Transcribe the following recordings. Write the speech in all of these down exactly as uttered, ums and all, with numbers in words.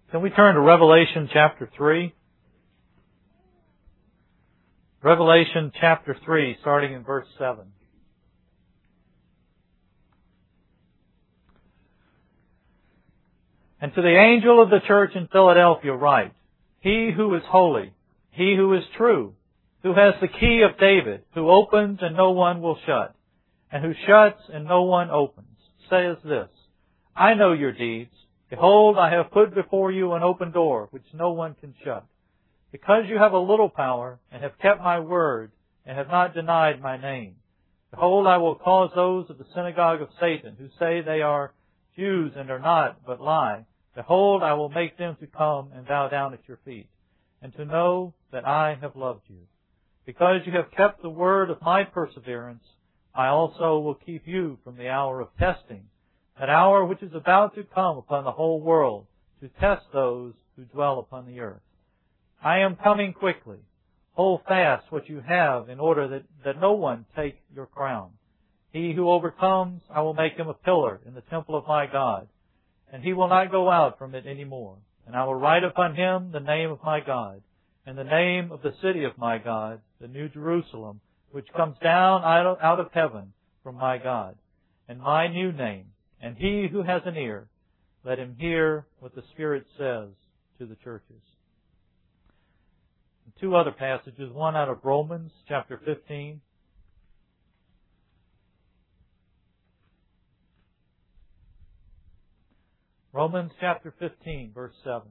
Can we turn to Revelation chapter three? Revelation chapter three, starting in verse seven. And to the angel of the church in Philadelphia write, He who is holy, He who is true, who has the key of David, who opens and no one will shut, and who shuts and no one opens, says this, I know your deeds. Behold, I have put before you an open door, which no one can shut. Because you have a little power, and have kept my word, and have not denied my name. Behold, I will cause those of the synagogue of Satan, who say they are Jews and are not, but lie. Behold, I will make them to come and bow down at your feet, and to know that I have loved you. Because you have kept the word of my perseverance, I also will keep you from the hour of testing, that hour which is about to come upon the whole world, to test those who dwell upon the earth. I am coming quickly. Hold fast what you have, in order that, that no one take your crown. He who overcomes, I will make him a pillar in the temple of my God, and he will not go out from it any more. And I will write upon him the name of my God, and the name of the city of my God, the New Jerusalem, which comes down out of heaven from my God, and my new name. And he who has an ear, let him hear what the Spirit says to the churches. And two other passages, one out of Romans chapter fifteen. Romans chapter fifteen, verse seven.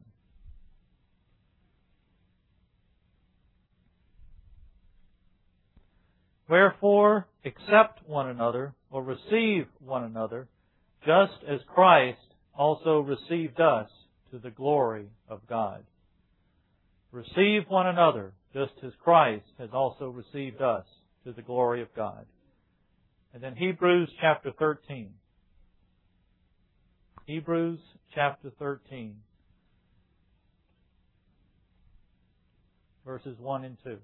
Wherefore, accept one another, or receive one another, just as Christ also received us to the glory of God. Receive one another, just as Christ has also received us to the glory of God. And then Hebrews chapter thirteen. Hebrews chapter thirteen, verses one and two.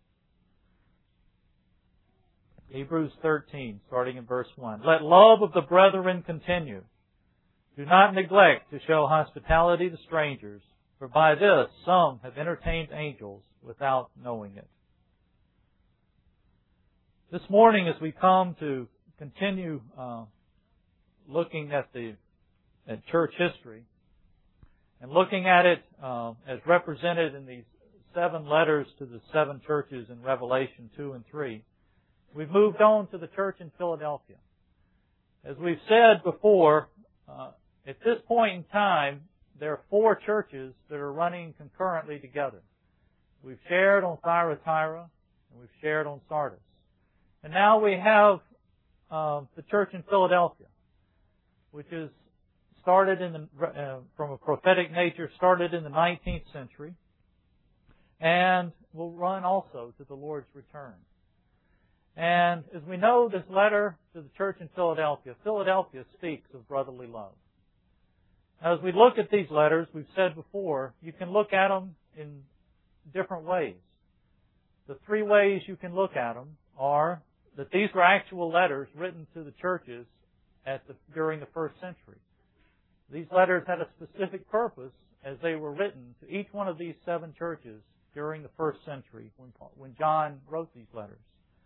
Hebrews thirteen, starting in verse one. Let love of the brethren continue. Do not neglect to show hospitality to strangers, for by this some have entertained angels without knowing it. This morning, as we come to continue uh, looking at the at church history, and looking at it uh, as represented in these seven letters to the seven churches in Revelation two and three, we've moved on to the church in Philadelphia. As we've said before, uh, at this point in time, there are four churches that are running concurrently together. We've shared on Thyatira, and we've shared on Sardis. And now we have uh, the church in Philadelphia, which is started in the, uh, from a prophetic nature, started in the nineteenth century, and will run also to the Lord's return. And as we know, this letter to the church in Philadelphia, Philadelphia speaks of brotherly love. As we look at these letters, we've said before, you can look at them in different ways. The three ways you can look at them are that these were actual letters written to the churches at the, during the first century. These letters had a specific purpose as they were written to each one of these seven churches during the first century when, when John wrote these letters.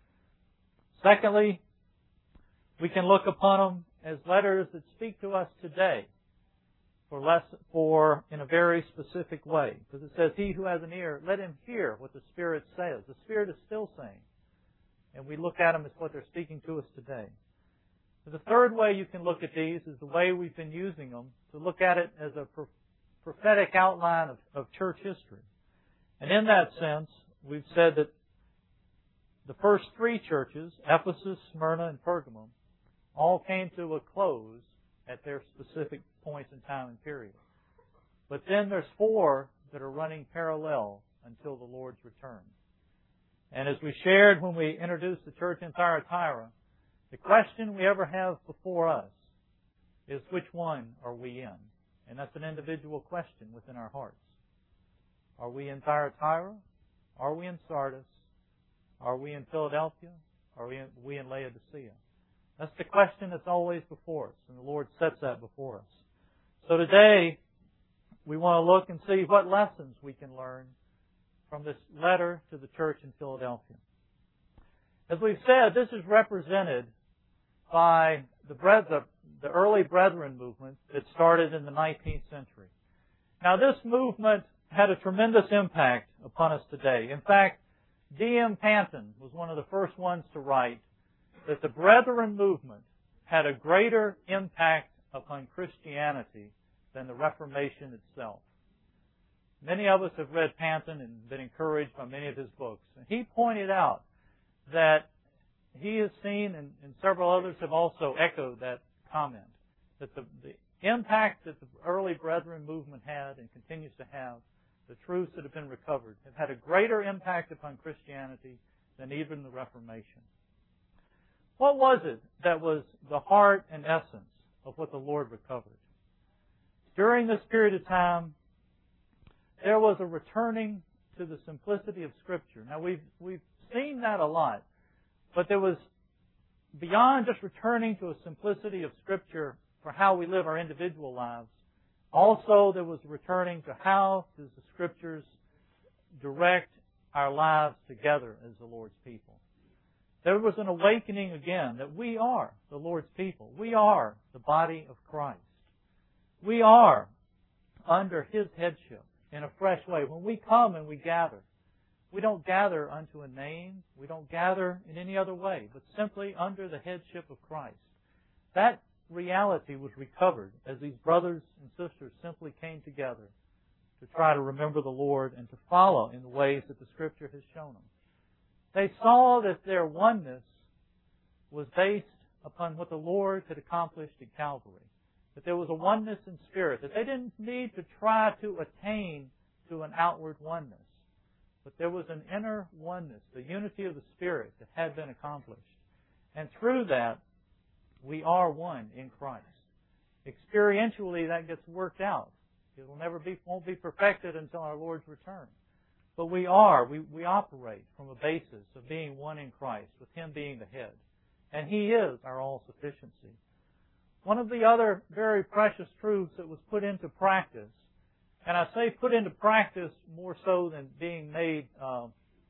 Secondly, we can look upon them as letters that speak to us today for less, for in a very specific way. Because it says, he who has an ear, let him hear what the Spirit says. The Spirit is still saying. And we look at them as what they're speaking to us today. So the third way you can look at these is the way we've been using them, to look at it as a pro- prophetic outline of, of church history. And in that sense, we've said that the first three churches, Ephesus, Smyrna, and Pergamum, all came to a close at their specific points in time and period. But then there's four that are running parallel until the Lord's return. And as we shared when we introduced the church in Thyatira, the question we ever have before us is, which one are we in? And that's an individual question within our hearts. Are we in Thyatira? Are we in Sardis? Are we in Philadelphia? Are we in, we in Laodicea? That's the question that's always before us, and the Lord sets that before us. So today, we want to look and see what lessons we can learn from this letter to the church in Philadelphia. As we've said, this is represented by the, the, the early Brethren movement that started in the nineteenth century. Now, this movement had a tremendous impact upon us today. In fact, D M Panton was one of the first ones to write that the Brethren movement had a greater impact upon Christianity than the Reformation itself. Many of us have read Panton and been encouraged by many of his books. And he pointed out that he has seen, and, and several others have also echoed that comment, that the, the impact that the early Brethren movement had and continues to have, the truths that have been recovered, have had a greater impact upon Christianity than even the Reformation. What was it that was the heart and essence of what the Lord recovered? During this period of time, there was a returning to the simplicity of Scripture. Now, we've, we've seen that a lot, but there was, beyond just returning to a simplicity of Scripture for how we live our individual lives, also there was returning to how does the Scriptures direct our lives together as the Lord's people. There was an awakening again that we are the Lord's people. We are the body of Christ. We are under His headship in a fresh way. When we come and we gather, we don't gather unto a name. We don't gather in any other way, but simply under the headship of Christ. That reality was recovered as these brothers and sisters simply came together to try to remember the Lord and to follow in the ways that the Scripture has shown them. They saw that their oneness was based upon what the Lord had accomplished at Calvary. That there was a oneness in spirit. That they didn't need to try to attain to an outward oneness. But there was an inner oneness, the unity of the Spirit that had been accomplished. And through that, we are one in Christ. Experientially, that gets worked out. It will never be, won't be perfected until our Lord's return. But we are, we, we operate from a basis of being one in Christ, with Him being the head. And He is our all-sufficiency. One of the other very precious truths that was put into practice, and I say put into practice more so than being made uh,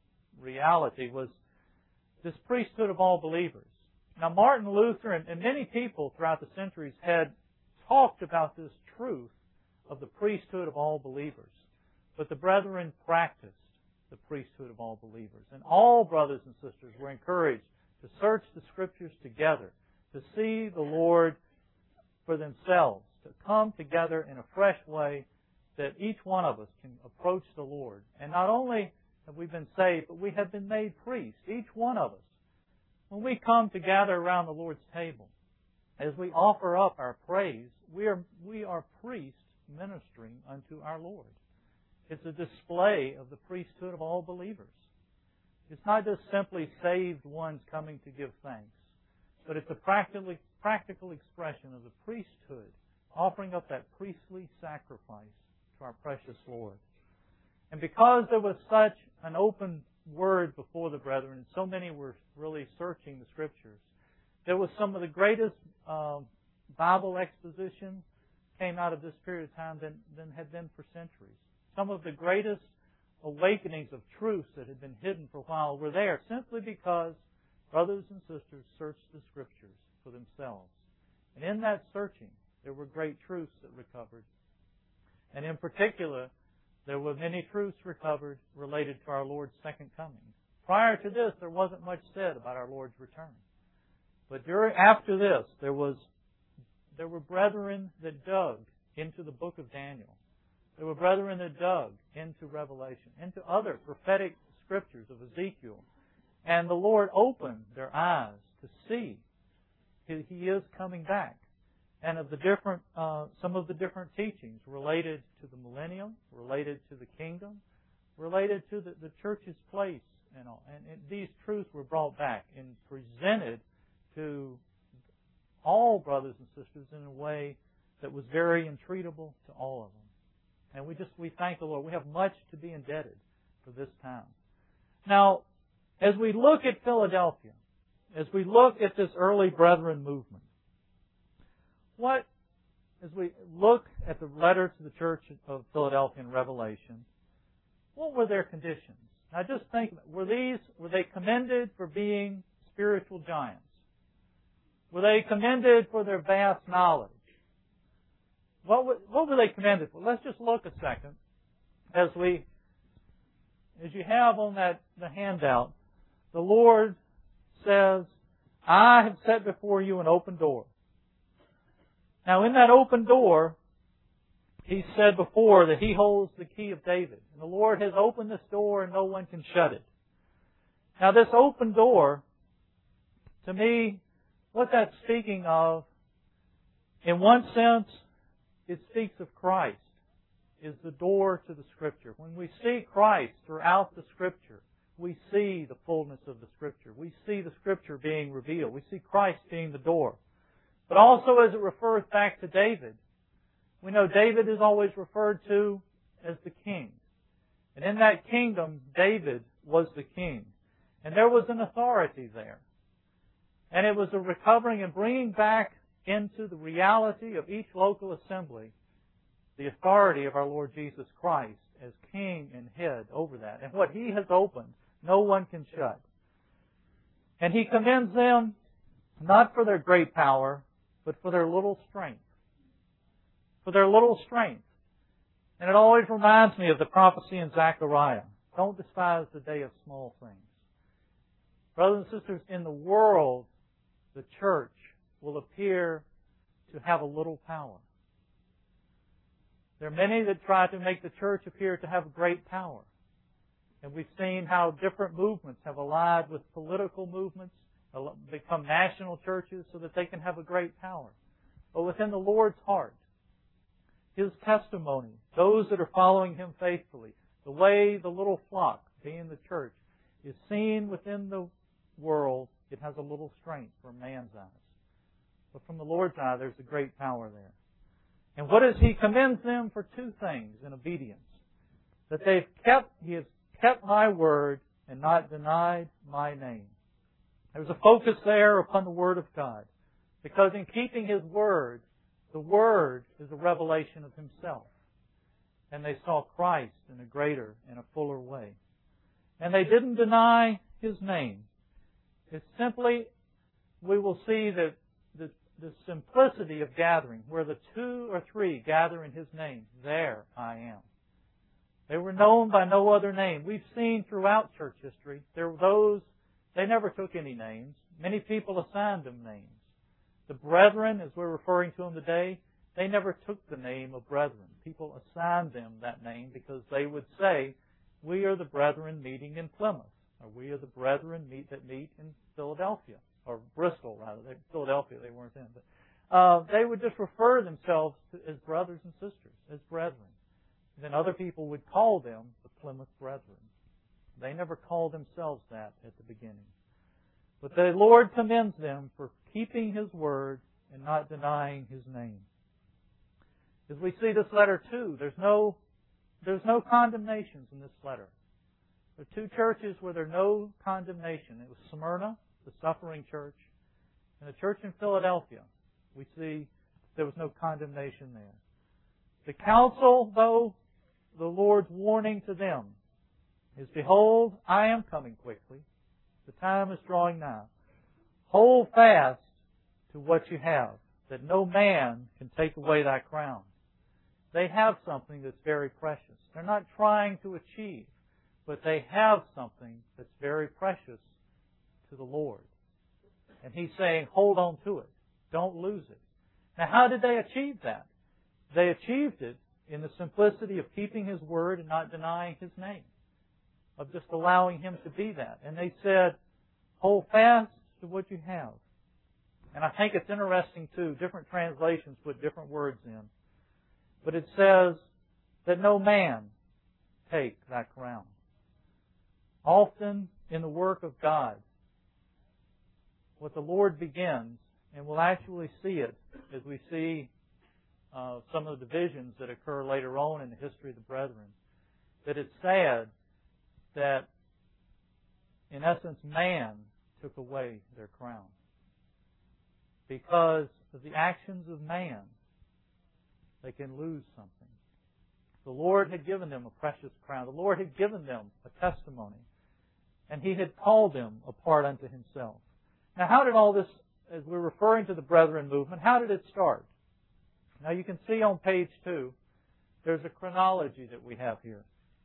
reality, was this priesthood of all believers. Now, Martin Luther and, and many people throughout the centuries had talked about this truth of the priesthood of all believers. But the brethren practiced the priesthood of all believers. And all brothers and sisters were encouraged to search the Scriptures together, to see the Lord for themselves, to come together in a fresh way that each one of us can approach the Lord. And not only have we been saved, but we have been made priests, each one of us. When we come to gather around the Lord's table, as we offer up our praise, we are, we are priests ministering unto our Lord. It's a display of the priesthood of all believers. It's not just simply saved ones coming to give thanks, but it's a practical, practical expression of the priesthood, offering up that priestly sacrifice to our precious Lord. And because there was such an open word before the brethren, and so many were really searching the Scriptures, there was some of the greatest uh, Bible exposition came out of this period of time than, than had been for centuries. Some of the greatest awakenings of truths that had been hidden for a while were there simply because brothers and sisters searched the Scriptures for themselves. And in that searching, there were great truths that recovered. And in particular, there were many truths recovered related to our Lord's second coming. Prior to this, there wasn't much said about our Lord's return. But during, after this, there was, there were brethren that dug into the book of Daniel. There were brethren that dug into Revelation, into other prophetic scriptures of Ezekiel. And the Lord opened their eyes to see He is coming back. And of the different, uh, some of the different teachings related to the millennium, related to the kingdom, related to the, the church's place and all. And, and these truths were brought back and presented to all brothers and sisters in a way that was very entreatable to all of them. And we just, we thank the Lord. We have much to be indebted for this time. Now, as we look at Philadelphia, as we look at this early brethren movement, what, as we look at the letter to the church of Philadelphia in Revelation, what were their conditions? Now just think, were these, were they commended for being spiritual giants? Were they commended for their vast knowledge? What were, what were they commended for? Let's just look a second as we, as you have on that, the handout, the Lord says, I have set before you an open door. Now in that open door, He said before that He holds the key of David. And the Lord has opened this door and no one can shut it. Now this open door, to me, what that's speaking of, in one sense, it speaks of Christ, is the door to the Scripture. When we see Christ throughout the Scripture, we see the fullness of the Scripture. We see the Scripture being revealed. We see Christ being the door. But also as it refers back to David, we know David is always referred to as the king. And in that kingdom, David was the king. And there was an authority there. And it was a recovering and bringing back into the reality of each local assembly the authority of our Lord Jesus Christ as king and head over that. And what He has opened, no one can shut. And He commends them not for their great power, but for their little strength. For their little strength. And it always reminds me of the prophecy in Zechariah. Don't despise the day of small things. Brothers and sisters, in the world, the church will appear to have a little power. There are many that try to make the church appear to have great power. And we've seen how different movements have allied with political movements, become national churches so that they can have a great power. But within the Lord's heart, His testimony, those that are following Him faithfully, the way the little flock, being the church, is seen within the world, it has a little strength from man's eyes. But from the Lord's eye, there's a great power there. And what is He commends them for? Two things in obedience. That they've kept, He has kept my word and not denied my name. There's a focus there upon the Word of God. Because in keeping His word, the Word is a revelation of Himself. And they saw Christ in a greater and a fuller way. And they didn't deny His name. It's simply, we will see that the, the simplicity of gathering, where the two or three gather in His name, there I am. They were known by no other name. We've seen throughout church history, there were those, they never took any names. Many people assigned them names. The brethren, as we're referring to them today, they never took the name of brethren. People assigned them that name because they would say, we are the brethren meeting in Plymouth, or we are the brethren meet that meet in Philadelphia, or Bristol rather. They, Philadelphia they weren't in, but uh, they would just refer themselves to, as brothers and sisters, as brethren. And then other people would call them the Plymouth Brethren. They never called themselves that at the beginning. But the Lord commends them for keeping His word and not denying His name. As we see this letter too, there's no, there's no condemnations in this letter. There are two churches where there's no condemnation. It was Smyrna, the suffering church, and the church in Philadelphia. We see there was no condemnation there. The counsel, though, the Lord's warning to them is, behold, I am coming quickly. The time is drawing nigh. Hold fast to what you have, that no man can take away thy crown. They have something that's very precious. They're not trying to achieve, but they have something that's very precious to the Lord. And He's saying, hold on to it. Don't lose it. Now, how did they achieve that? They achieved it in the simplicity of keeping His word and not denying His name, of just allowing Him to be that. And they said, hold fast to what you have. And I think it's interesting too, different translations put different words in. But it says that no man take that crown. Often in the work of God, what the Lord begins, and we'll actually see it as we see uh, some of the divisions that occur later on in the history of the brethren, that it's sad that, in essence, man took away their crown. Because of the actions of man, they can lose something. The Lord had given them a precious crown. The Lord had given them a testimony. And He had called them apart unto Himself. Now, how did all this, as we're referring to the Brethren movement, how did it start? Now, you can see on page two, there's a chronology that we have here.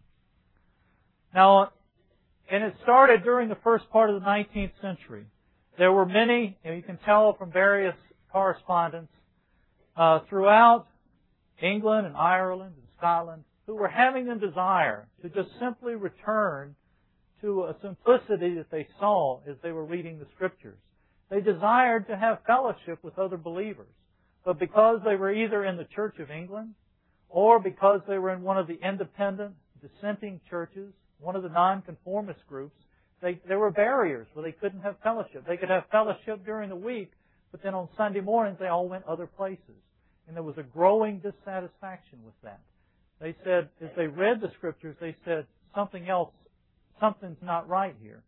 Now, and it started during the first part of the nineteenth century. There were many, and you can tell from various correspondence, uh, throughout England and Ireland and Scotland, who were having a desire to just simply return to a simplicity that they saw as they were reading the Scriptures. They desired to have fellowship with other believers. But because they were either in the Church of England or because they were in one of the independent, dissenting churches, one of the nonconformist groups, they, there were barriers where they couldn't have fellowship. They could have fellowship during the week, but then on Sunday mornings they all went other places. And there was a growing dissatisfaction with that. They said, as they read the Scriptures, they said, something else, something's not right here.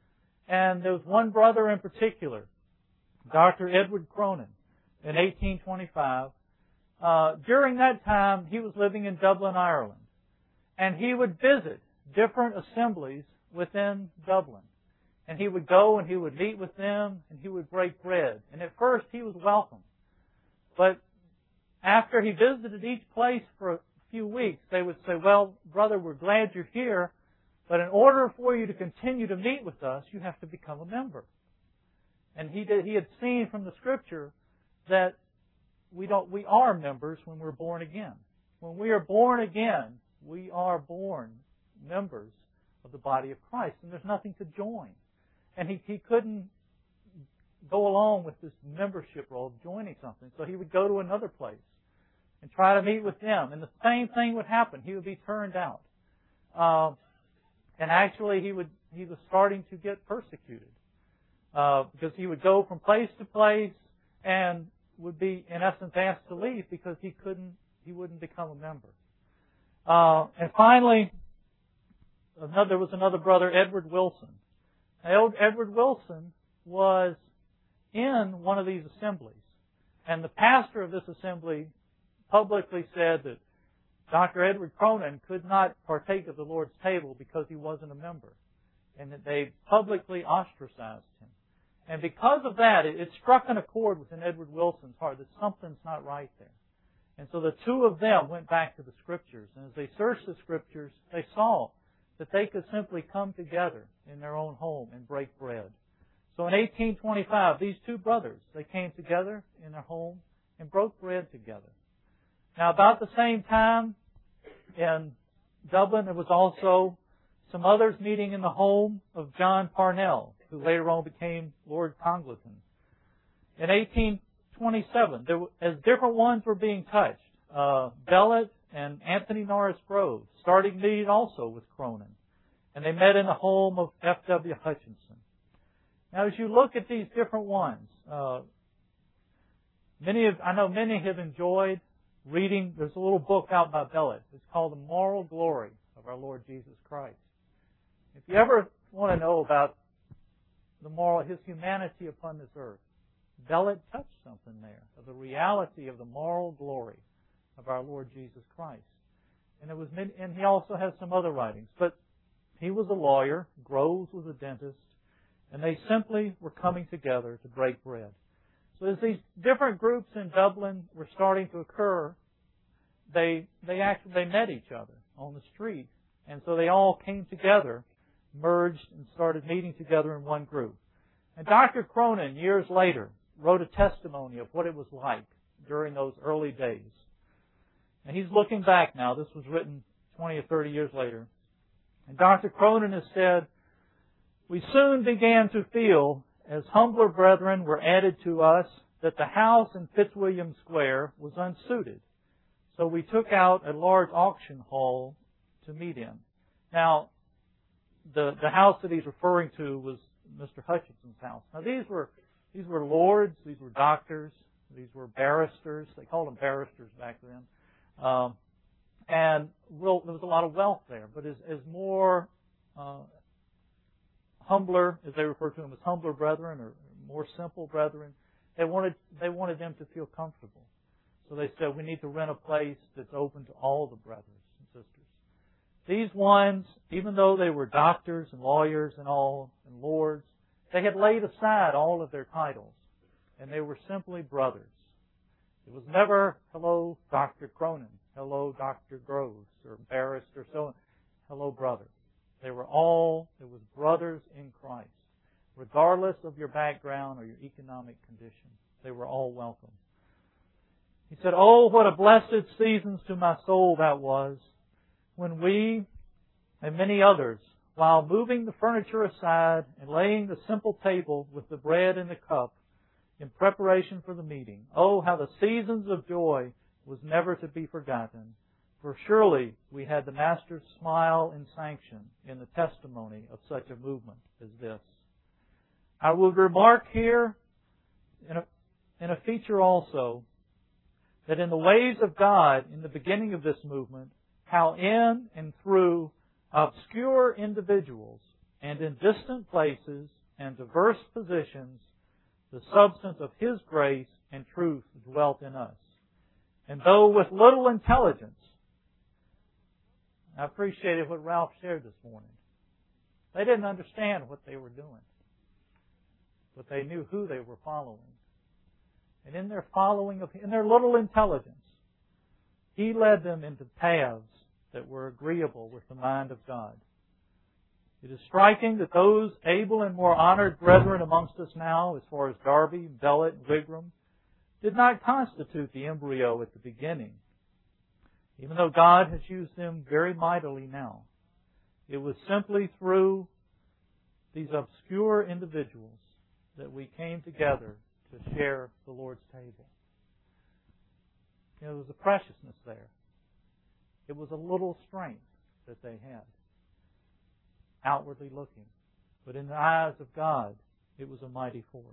And there was one brother in particular, Doctor Edward Cronin, in eighteen twenty-five. Uh, during that time, he was living in Dublin, Ireland. And he would visit different assemblies within Dublin. And he would go and he would meet with them and he would break bread. And at first he was welcome. But after he visited each place for a few weeks, they would say, well, brother, we're glad you're here, but in order for you to continue to meet with us, you have to become a member. And he did, he had seen from the Scripture that we don't, we are members when we're born again. When we are born again, we are born members of the body of Christ, and there's nothing to join. And he, he couldn't go along with this membership role of joining something, so he would go to another place and try to meet with them, and the same thing would happen. He would be turned out. Uh, and actually, he would he was starting to get persecuted uh, because he would go from place to place and would be, in essence, asked to leave because he couldn't, he wouldn't become a member. Uh, and finally, another, there was another brother, Edward Wilson. Now, Edward Wilson was in one of these assemblies, and the pastor of this assembly publicly said that Doctor Edward Cronin could not partake of the Lord's table because he wasn't a member, and that they publicly ostracized him. And because of that, it, it struck an chord within Edward Wilson's heart that something's not right there. And so the two of them went back to the Scriptures, and as they searched the Scriptures, they saw that they could simply come together in their own home and break bread. So in eighteen twenty-five, these two brothers, they came together in their home and broke bread together. Now, about the same time in Dublin, there was also some others meeting in the home of John Parnell, who later on became Lord Congleton. In eighteen twenty-seven, there, as different ones were being touched, uh, Bellet and Anthony Norris Grove started meeting also with Cronin. And they met in the home of F W Hutchinson. Now, as you look at these different ones, uh, many of, I know many have enjoyed reading, there's a little book out by Bellet. It's called The Moral Glory of Our Lord Jesus Christ. If you ever want to know about the moral, His humanity upon this earth, Bellet touched something there of the reality of the moral glory of our Lord Jesus Christ. And it was, and he also has some other writings. But he was a lawyer, Groves was a dentist, and they simply were coming together to break bread. So as these different groups in Dublin were starting to occur, they they actually they met each other on the street, and so they all came together, merged, and started meeting together in one group. And Doctor Cronin, years later, wrote a testimony of what it was like during those early days. And he's looking back now. This was written twenty or thirty years later. And Doctor Cronin has said, "We soon began to feel, as humbler brethren were added to us, that the house in Fitzwilliam Square was unsuited. So we took out a large auction hall to meet in." Now, the the house that he's referring to was Mister Hutchinson's house. Now, these were these were lords, these were doctors, these were barristers. They called them barristers back then. Um, and real, there was a lot of wealth there. But as, as more uh, humbler, as they refer to them as humbler brethren or more simple brethren, they wanted they wanted them to feel comfortable. So they said, we need to rent a place that's open to all the brothers and sisters. These ones, even though they were doctors and lawyers and all, and lords, they had laid aside all of their titles, and they were simply brothers. It was never, hello, Doctor Cronin, hello, Doctor Groves, or barrister, so, hello, brother. They were all, it was brothers in Christ. Regardless of your background or your economic condition, they were all welcome. He said, oh, what a blessed season to my soul that was, when we and many others, while moving the furniture aside and laying the simple table with the bread and the cup in preparation for the meeting, oh, how the seasons of joy was never to be forgotten, for surely we had the Master's smile and sanction in the testimony of such a movement as this. I will remark here in a, in a feature also that in the ways of God in the beginning of this movement, how in and through obscure individuals and in distant places and diverse positions, the substance of His grace and truth dwelt in us. And though with little intelligence, I appreciated what Ralph shared this morning. They didn't understand what they were doing, but they knew who they were following. And in their following of, in their little intelligence, He led them into paths that were agreeable with the mind of God. It is striking that those able and more honored brethren amongst us now, as far as Darby, Bellet, and Wigram, did not constitute the embryo at the beginning. Even though God has used them very mightily now, it was simply through these obscure individuals that we came together to share the Lord's table. You know, there was a preciousness there. It was a little strength that they had, outwardly looking. But in the eyes of God, it was a mighty force.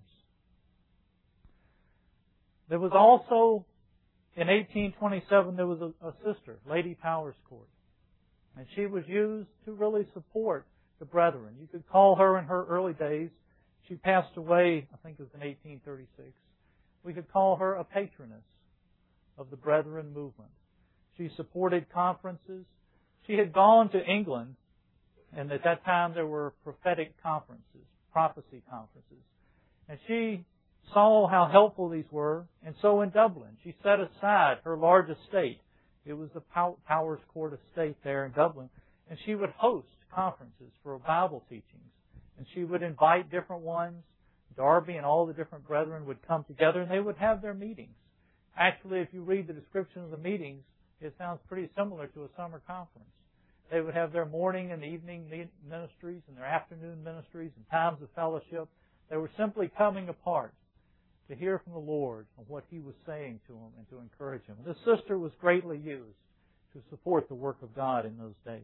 There was also, in eighteen twenty-seven, there was a, a sister, Lady Powerscourt. And she was used to really support the brethren. You could call her in her early days. She passed away, I think it was in eighteen thirty-six. We could call her a patroness of the Brethren movement. She supported conferences. She had gone to England, and at that time there were prophetic conferences, prophecy conferences. And she saw how helpful these were, and so in Dublin, she set aside her large estate. It was the Powerscourt estate there in Dublin, and she would host conferences for Bible teachings. And she would invite different ones. Darby and all the different brethren would come together, and they would have their meetings. Actually, if you read the description of the meetings, it sounds pretty similar to a summer conference. They would have their morning and evening ministries and their afternoon ministries and times of fellowship. They were simply coming apart to hear from the Lord on what He was saying to them and to encourage them. This sister was greatly used to support the work of God in those days.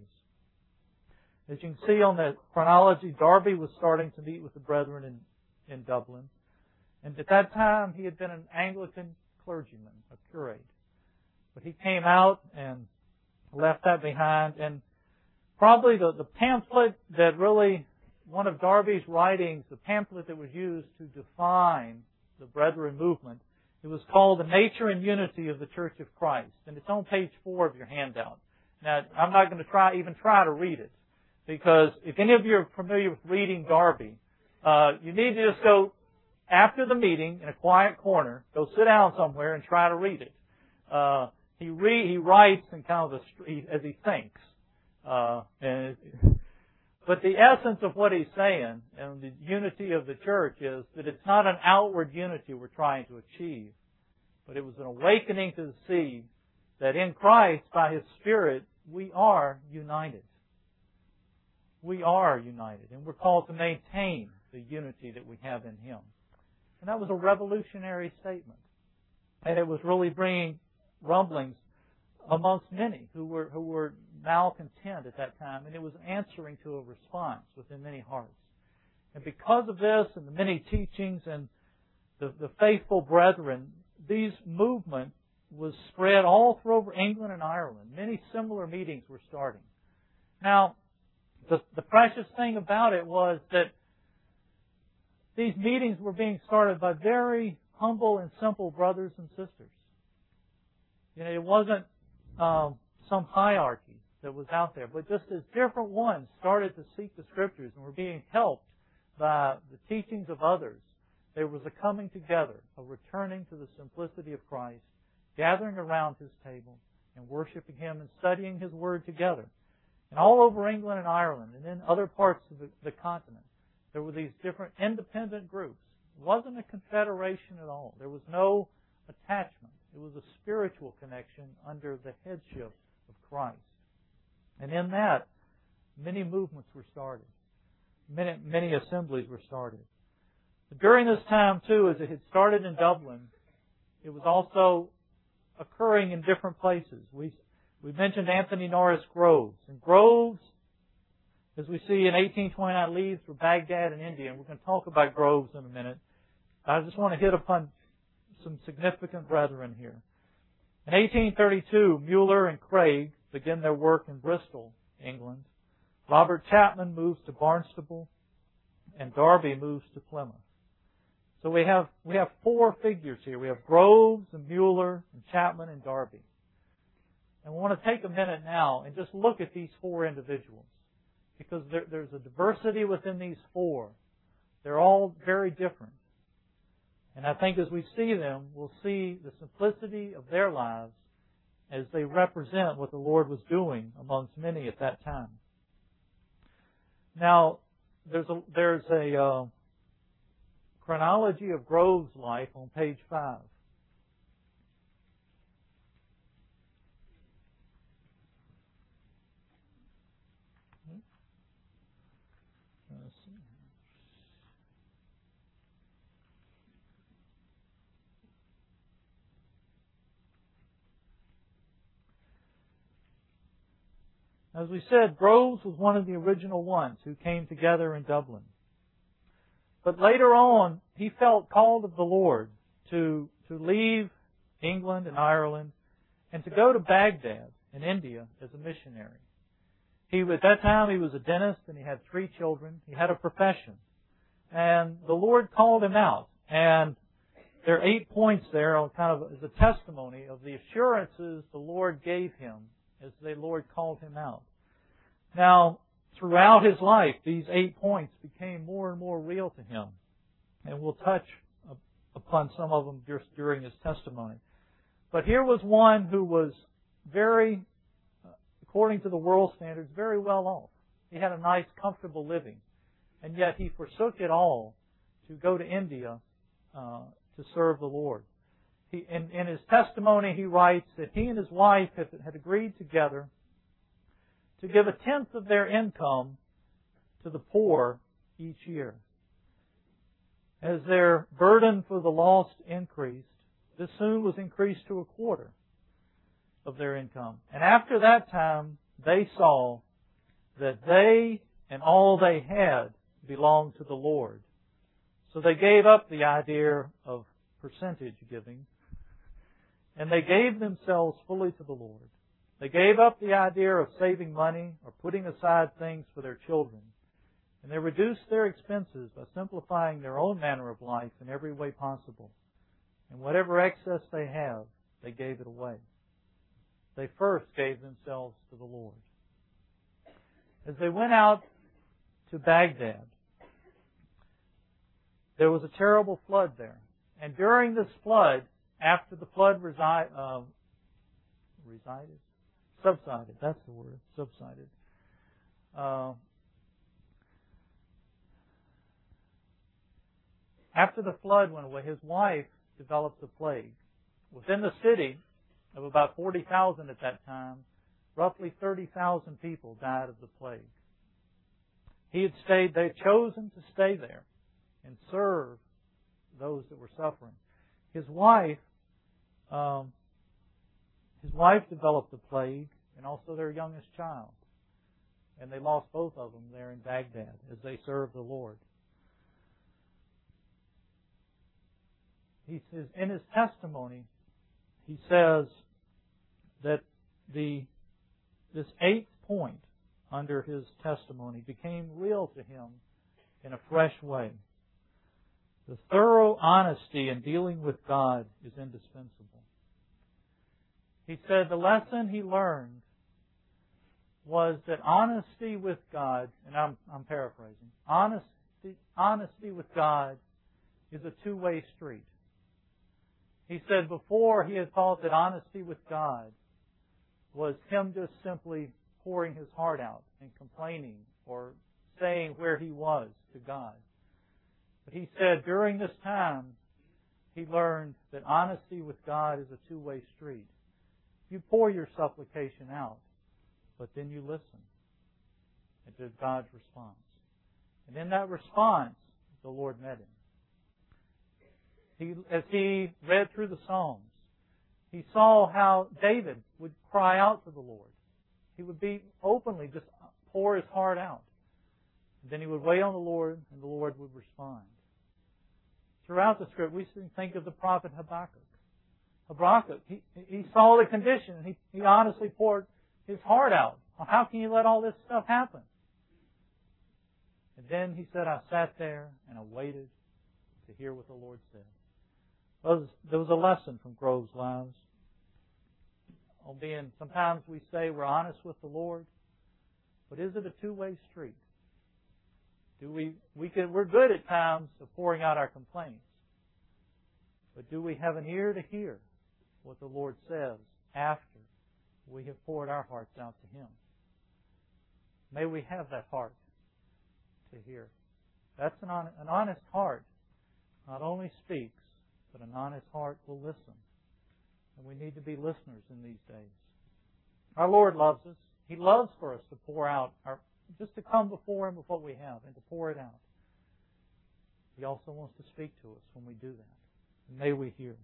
As you can see on the chronology, Darby was starting to meet with the brethren in, in Dublin. And at that time, he had been an Anglican clergyman, a curate. But he came out and left that behind. And probably the, the pamphlet that really, one of Darby's writings, the pamphlet that was used to define the Brethren movement, it was called The Nature and Unity of the Church of Christ. And it's on page four of your handout. Now, I'm not going to try even try to read it, because if any of you are familiar with reading Darby, uh, you need to just go after the meeting in a quiet corner, go sit down somewhere and try to read it. Uh, he re, he writes in kind of the, as he thinks. Uh, and but the essence of what he's saying and the unity of the church is that it's not an outward unity we're trying to achieve, but it was an awakening to see that in Christ, by His Spirit, we are united. We are united, and we're called to maintain the unity that we have in Him. And that was a revolutionary statement. And it was really bringing rumblings amongst many who were who were malcontent at that time. And it was answering to a response within many hearts. And because of this and the many teachings and the, the faithful brethren, these movement was spread all through England and Ireland. Many similar meetings were starting. Now, the, the precious thing about it was that these meetings were being started by very humble and simple brothers and sisters. You know, it wasn't um, some hierarchy that was out there, but just as different ones started to seek the Scriptures and were being helped by the teachings of others, there was a coming together, a returning to the simplicity of Christ, gathering around His table and worshiping Him and studying His Word together. And all over England and Ireland and in other parts of the, the continent, there were these different independent groups. It wasn't a confederation at all. There was no attachment. It was a spiritual connection under the headship of Christ. And in that, many movements were started. Many, many assemblies were started. But during this time, too, as it had started in Dublin, it was also occurring in different places. We we mentioned Anthony Norris Groves. And Groves, as we see in eighteen twenty-nine, leaves for Baghdad in India. And we're going to talk about Groves in a minute. I just want to hit upon some significant brethren here. In eighteen thirty-two, Muller and Craig begin their work in Bristol, England. Robert Chapman moves to Barnstable, and Darby moves to Plymouth. So we have we have four figures here. We have Groves and Muller and Chapman and Darby. And we want to take a minute now and just look at these four individuals, because there, there's a diversity within these four. They're all very different. And I think as we see them, we'll see the simplicity of their lives as they represent what the Lord was doing amongst many at that time. Now, there's a, there's a uh, chronology of Groves' life on page five. Let's see. As we said, Groves was one of the original ones who came together in Dublin. But later on, he felt called of the Lord to, to leave England and Ireland and to go to Baghdad in India as a missionary. He, at that time, he was a dentist and he had three children. He had a profession. And the Lord called him out. And there are eight points there on kind of as a testimony of the assurances the Lord gave him as the Lord called him out. Now, throughout his life, these eight points became more and more real to him. And we'll touch upon some of them just during his testimony. But here was one who was very, according to the world standards, very well off. He had a nice, comfortable living. And yet he forsook it all to go to India uh, to serve the Lord. He, in, in his testimony, he writes that he and his wife had, had agreed together to give a tenth of their income to the poor each year. As their burden for the lost increased, this soon was increased to a quarter of their income. And after that time, they saw that they and all they had belonged to the Lord. So they gave up the idea of percentage giving, and they gave themselves fully to the Lord. They gave up the idea of saving money or putting aside things for their children. And they reduced their expenses by simplifying their own manner of life in every way possible. And whatever excess they have, they gave it away. They first gave themselves to the Lord. As they went out to Baghdad, there was a terrible flood there. And during this flood, after the flood resi- uh, resided? Subsided, that's the word, subsided. Uh, after the flood went away, his wife developed a plague. Within the city of about forty thousand at that time, roughly thirty thousand people died of the plague. He had stayed, they had chosen to stay there and serve those that were suffering. His wife, um, his wife developed the plague, and also their youngest child. And they lost both of them there in Baghdad as they served the Lord. He says, in his testimony, he says that the this eighth point under his testimony became real to him in a fresh way. The thorough honesty in dealing with God is indispensable. He said the lesson he learned was that honesty with God, and I'm, I'm paraphrasing, honesty, honesty with God is a two-way street. He said before he had thought that honesty with God was him just simply pouring his heart out and complaining or saying where he was to God. But he said during this time, he learned that honesty with God is a two-way street. You pour your supplication out, but then you listen to God's response. And in that response, the Lord met him. He, as he read through the Psalms, he saw how David would cry out to the Lord. He would be openly just pour his heart out. And then he would wait on the Lord, and the Lord would respond. Throughout the Scripture, we think of the prophet Habakkuk. Habakkuk, he, he saw the condition, and he, he honestly poured his heart out. How can you let all this stuff happen? And then he said, I sat there and I waited to hear what the Lord said. Well, there was a lesson from Grove's lives. On being, sometimes we say we're honest with the Lord, but is it a two-way street? Do we, we can, we're good at times of pouring out our complaints, but do we have an ear to hear what the Lord says after we have poured our hearts out to Him? May we have that heart to hear. That's an, on, an honest heart. Not only speaks, but an honest heart will listen. And we need to be listeners in these days. Our Lord loves us. He loves for us to pour out, our, just to come before Him with what we have and to pour it out. He also wants to speak to us when we do that. And may we hear.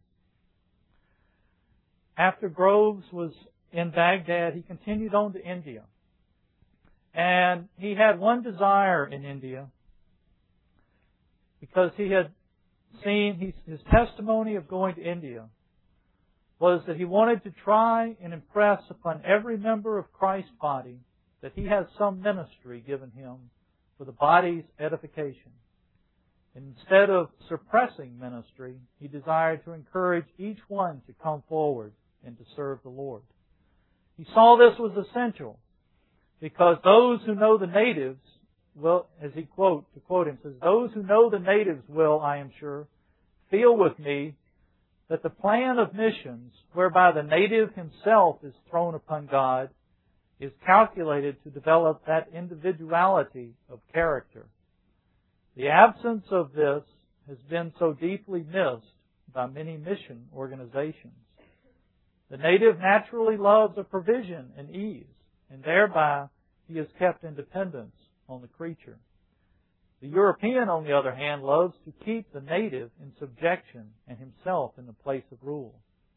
After Groves was in Baghdad, he continued on to India. And he had one desire in India, because he had seen his testimony of going to India was that he wanted to try and impress upon every member of Christ's body that he has some ministry given him for the body's edification. And instead of suppressing ministry, he desired to encourage each one to come forward and to serve the Lord. He saw this was essential because those who know the natives will, as he quote, to quote him, says, those who know the natives will, I am sure, feel with me that the plan of missions whereby the native himself is thrown upon God is calculated to develop that individuality of character. The absence of this has been so deeply missed by many mission organizations. The native naturally loves a provision and ease, and thereby he is kept in dependence on the creature. The European, on the other hand, loves to keep the native in subjection and himself in the place of rule.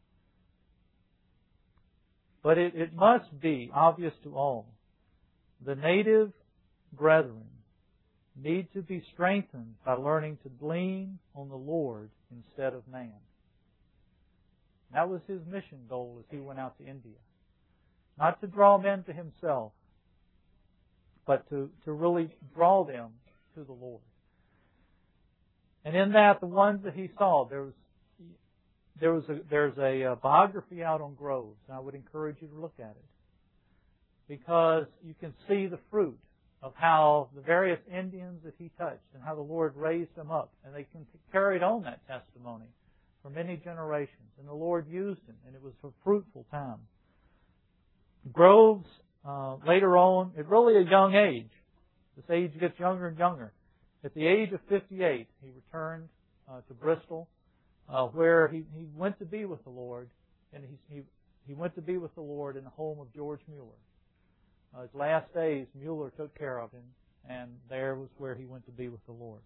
But it, it must be obvious to all, the native brethren need to be strengthened by learning to lean on the Lord instead of man. That was his mission goal as he went out to India. Not to draw men to himself, but to, to really draw them to the Lord. And in that, the ones that he saw, there was there was a, there's a, a biography out on Groves, and I would encourage you to look at it, because you can see the fruit of how the various Indians that he touched and how the Lord raised them up, and they can, carried on that testimony for many generations, and the Lord used him, and it was a fruitful time. Groves, uh, later on, at really a young age, this age gets younger and younger. At the age of fifty-eight, he returned uh, to Bristol, uh, where he, he went to be with the Lord, and he, he he went to be with the Lord in the home of George Mueller. Uh, his last days, Mueller took care of him, and there was where he went to be with the Lord.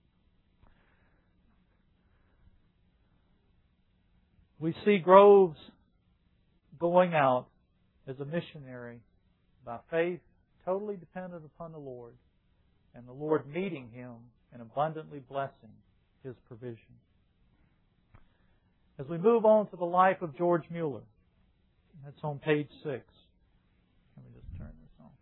We see Groves going out as a missionary by faith, totally dependent upon the Lord, and the Lord meeting him and abundantly blessing his provision. As we move on to the life of George Mueller, that's on page six. Let me just turn this on.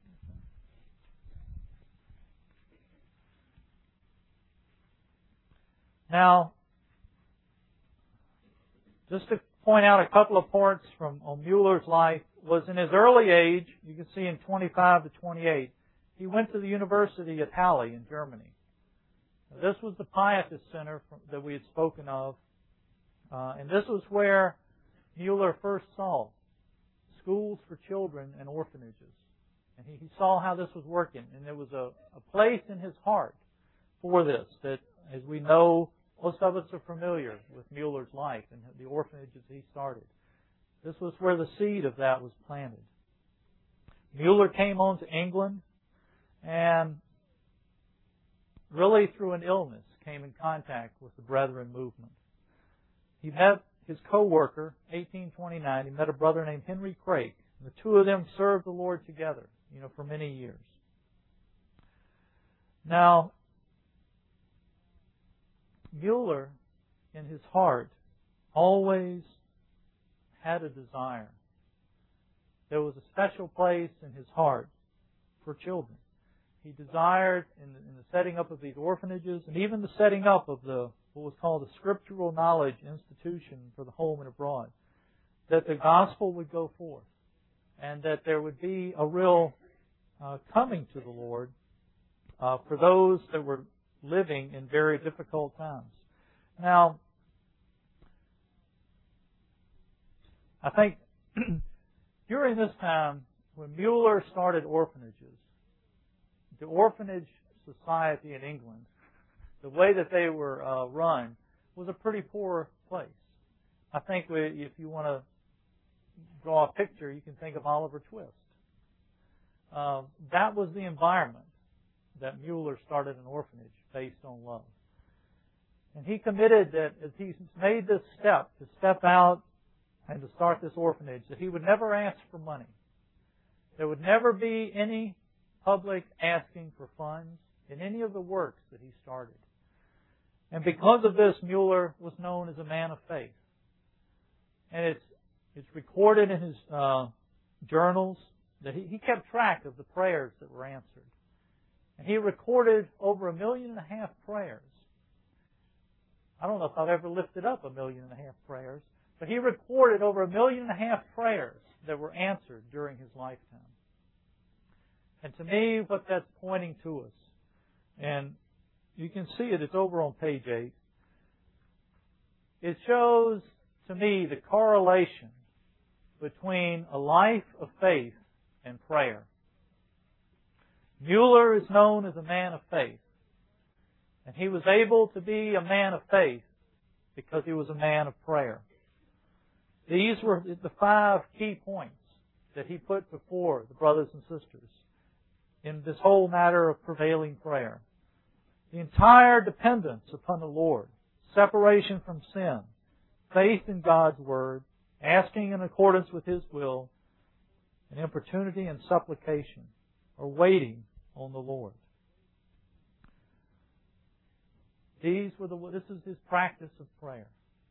Now, just to point out a couple of parts from on Mueller's life. Was in his early age, you can see in twenty-five to twenty-eight, he went to the University at Halle in Germany. Now, this was the Pietist Center from, that we had spoken of, uh, and this was where Mueller first saw schools for children and orphanages. And he, he saw how this was working, and there was a, a place in his heart for this that, as we know, most of us are familiar with Mueller's life and the orphanages he started. This was where the seed of that was planted. Mueller came on to England and really through an illness came in contact with the Brethren movement. He met his co-worker, eighteen twenty-nine, he met a brother named Henry Craik. And the two of them served the Lord together, you know, for many years. Now, Mueller, in his heart, always had a desire. There was a special place in his heart for children. He desired, in the, in the setting up of these orphanages, and even the setting up of the what was called the Scriptural Knowledge Institution for the Home and Abroad, that the gospel would go forth, and that there would be a real uh, coming to the Lord uh, for those that were living in very difficult times. Now, I think during this time, when Mueller started orphanages, the orphanage society in England, the way that they were uh, run, was a pretty poor place. I think we, if you want to draw a picture, you can think of Oliver Twist. Uh, that was the environment that Mueller started an orphanage based on love. And he committed that as he made this step, to step out and to start this orphanage, that he would never ask for money. There would never be any public asking for funds in any of the works that he started. And because of this, Mueller was known as a man of faith. And it's it's recorded in his uh, journals that he, he kept track of the prayers that were answered. And he recorded over a million and a half prayers. I don't know if I've ever lifted up a million and a half prayers, but he recorded over a million and a half prayers that were answered during his lifetime. And to me, what that's pointing to us, and you can see it, it's over on page eight, it shows to me the correlation between a life of faith and prayer. Mueller is known as a man of faith. And he was able to be a man of faith because he was a man of prayer. These were the five key points that he put before the brothers and sisters in this whole matter of prevailing prayer. The entire dependence upon the Lord, separation from sin, faith in God's Word, asking in accordance with His will, and importunity and supplication, or waiting on the Lord. These were the. This is his practice of prayer.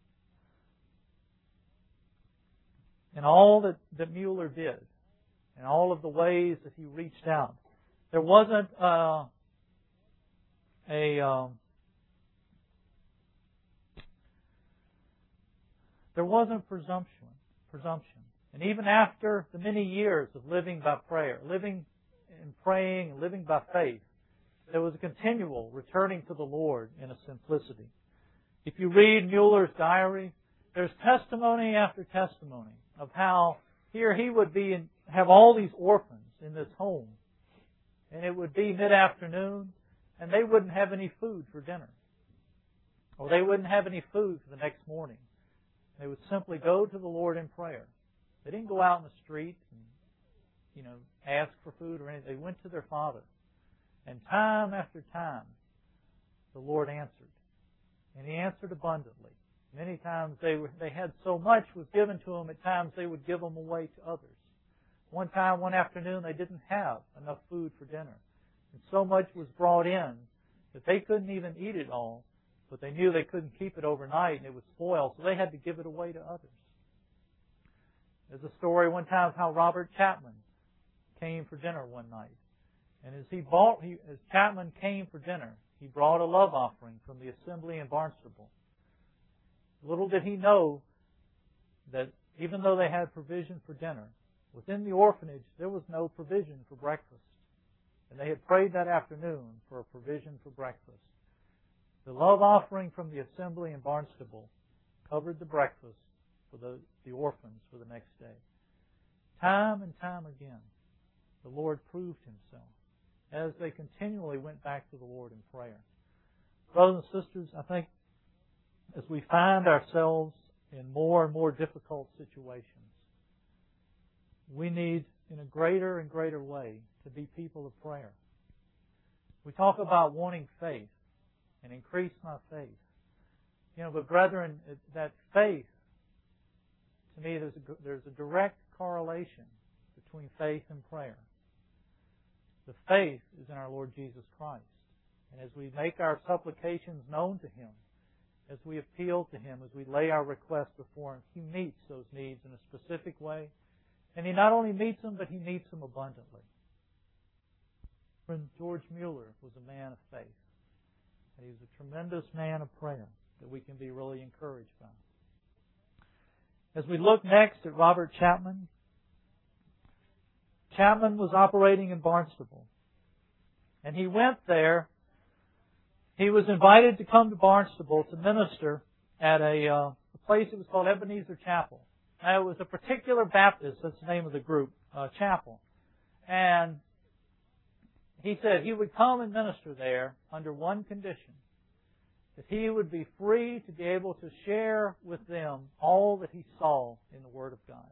And all that, that Mueller did, and all of the ways that he reached out, there wasn't uh, a um, there wasn't presumption. Presumption. And even after the many years of living by prayer, living and praying and living by faith, there was a continual returning to the Lord in a simplicity. If you read Mueller's diary, there's testimony after testimony of how here he would be and have all these orphans in this home. And it would be mid-afternoon, and they wouldn't have any food for dinner. Or they wouldn't have any food for the next morning. They would simply go to the Lord in prayer. They didn't go out in the street and, you know, ask for food or anything. They went to their Father. And time after time, the Lord answered. And He answered abundantly. Many times they were, they had so much was given to them, at times they would give them away to others. One time, one afternoon, they didn't have enough food for dinner. And so much was brought in that they couldn't even eat it all, but they knew they couldn't keep it overnight and it would spoil, so they had to give it away to others. There's a story one time of how Robert Chapman came for dinner one night. And as he bought, he, as Chapman came for dinner, he brought a love offering from the assembly in Barnstable. Little did he know that even though they had provision for dinner, within the orphanage there was no provision for breakfast. And they had prayed that afternoon for a provision for breakfast. The love offering from the assembly in Barnstable covered the breakfast for the, the orphans for the next day. Time and time again, the Lord proved Himself as they continually went back to the Lord in prayer. Brothers and sisters, I think as we find ourselves in more and more difficult situations, we need, in a greater and greater way, to be people of prayer. We talk about wanting faith and increase my faith. You know, but brethren, that faith, to me, there's a, there's a direct correlation between faith and prayer. The faith is in our Lord Jesus Christ. And as we make our supplications known to Him, as we appeal to Him, as we lay our requests before Him, He meets those needs in a specific way. And He not only meets them, but He meets them abundantly. Friend George Mueller was a man of faith. And he was a tremendous man of prayer that we can be really encouraged by. As we look next at Robert Chapman, Chapman was operating in Barnstable. And he went there. He was invited to come to Barnstable to minister at a, uh, a place that was called Ebenezer Chapel. Now, it was a particular Baptist, that's the name of the group, uh, chapel. And he said he would come and minister there under one condition, that he would be free to be able to share with them all that he saw in the Word of God.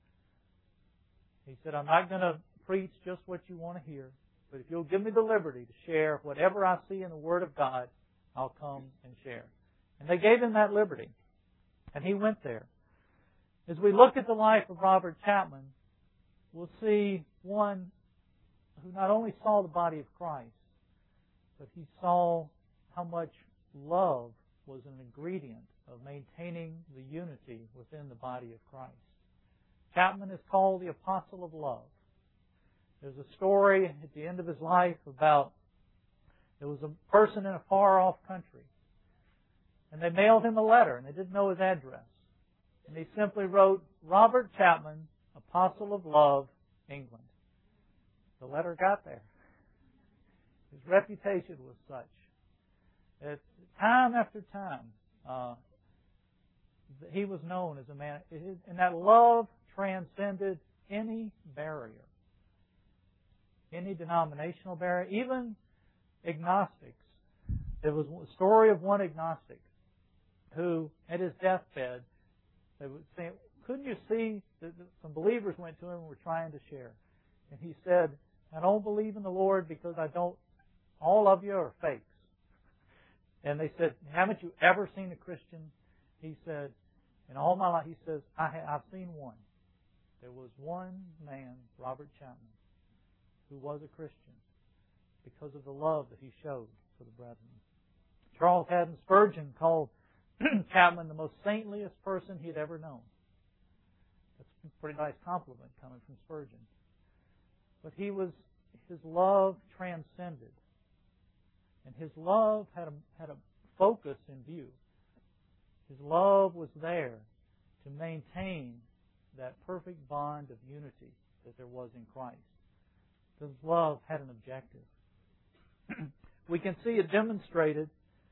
He said, I'm not going to preach just what you want to hear, but if you'll give me the liberty to share whatever I see in the Word of God, I'll come and share. And they gave him that liberty. And he went there. As we look at the life of Robert Chapman, we'll see one who not only saw the body of Christ, but he saw how much love was an ingredient of maintaining the unity within the body of Christ. Chapman is called the Apostle of Love. There's a story at the end of his life about there was a person in a far-off country, and they mailed him a letter, and they didn't know his address. And he simply wrote, Robert Chapman, Apostle of Love, England. The letter got there. His reputation was such that time after time, uh, he was known as a man, and that love transcended any barrier, any denominational barrier, even agnostics. There was a story of one agnostic who, at his deathbed, they would say, couldn't you see that some believers went to him and were trying to share? And he said, I don't believe in the Lord because I don't, all of you are fakes. And they said, haven't you ever seen a Christian? He said, in all my life, he says, I have, I've seen one. There was one man, Robert Chapman, who was a Christian because of the love that he showed for the brethren. Charles Haddon Spurgeon called Chapman the most saintliest person he had ever known. That's a pretty nice compliment coming from Spurgeon. But he was, his love transcended. And his love had a, had a focus in view. His love was there to maintain that perfect bond of unity that there was in Christ. His love had an objective. We can see it demonstrated.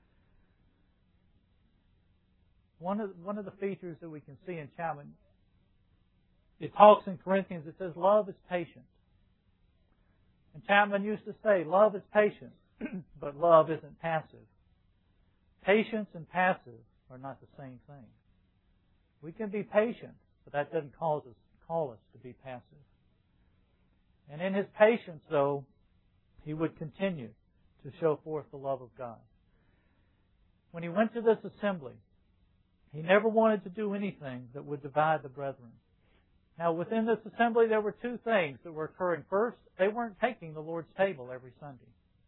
One of, one of the features that we can see in Chapman, it talks in Corinthians, it says, love is patient. And Chapman used to say, love is patient, but love isn't passive. Patience and passive are not the same thing. We can be patient, but that doesn't cause us, call us to be passive. And in his patience, though, he would continue to show forth the love of God. When he went to this assembly, he never wanted to do anything that would divide the brethren. Now, within this assembly, there were two things that were occurring. First, they weren't taking the Lord's table every Sunday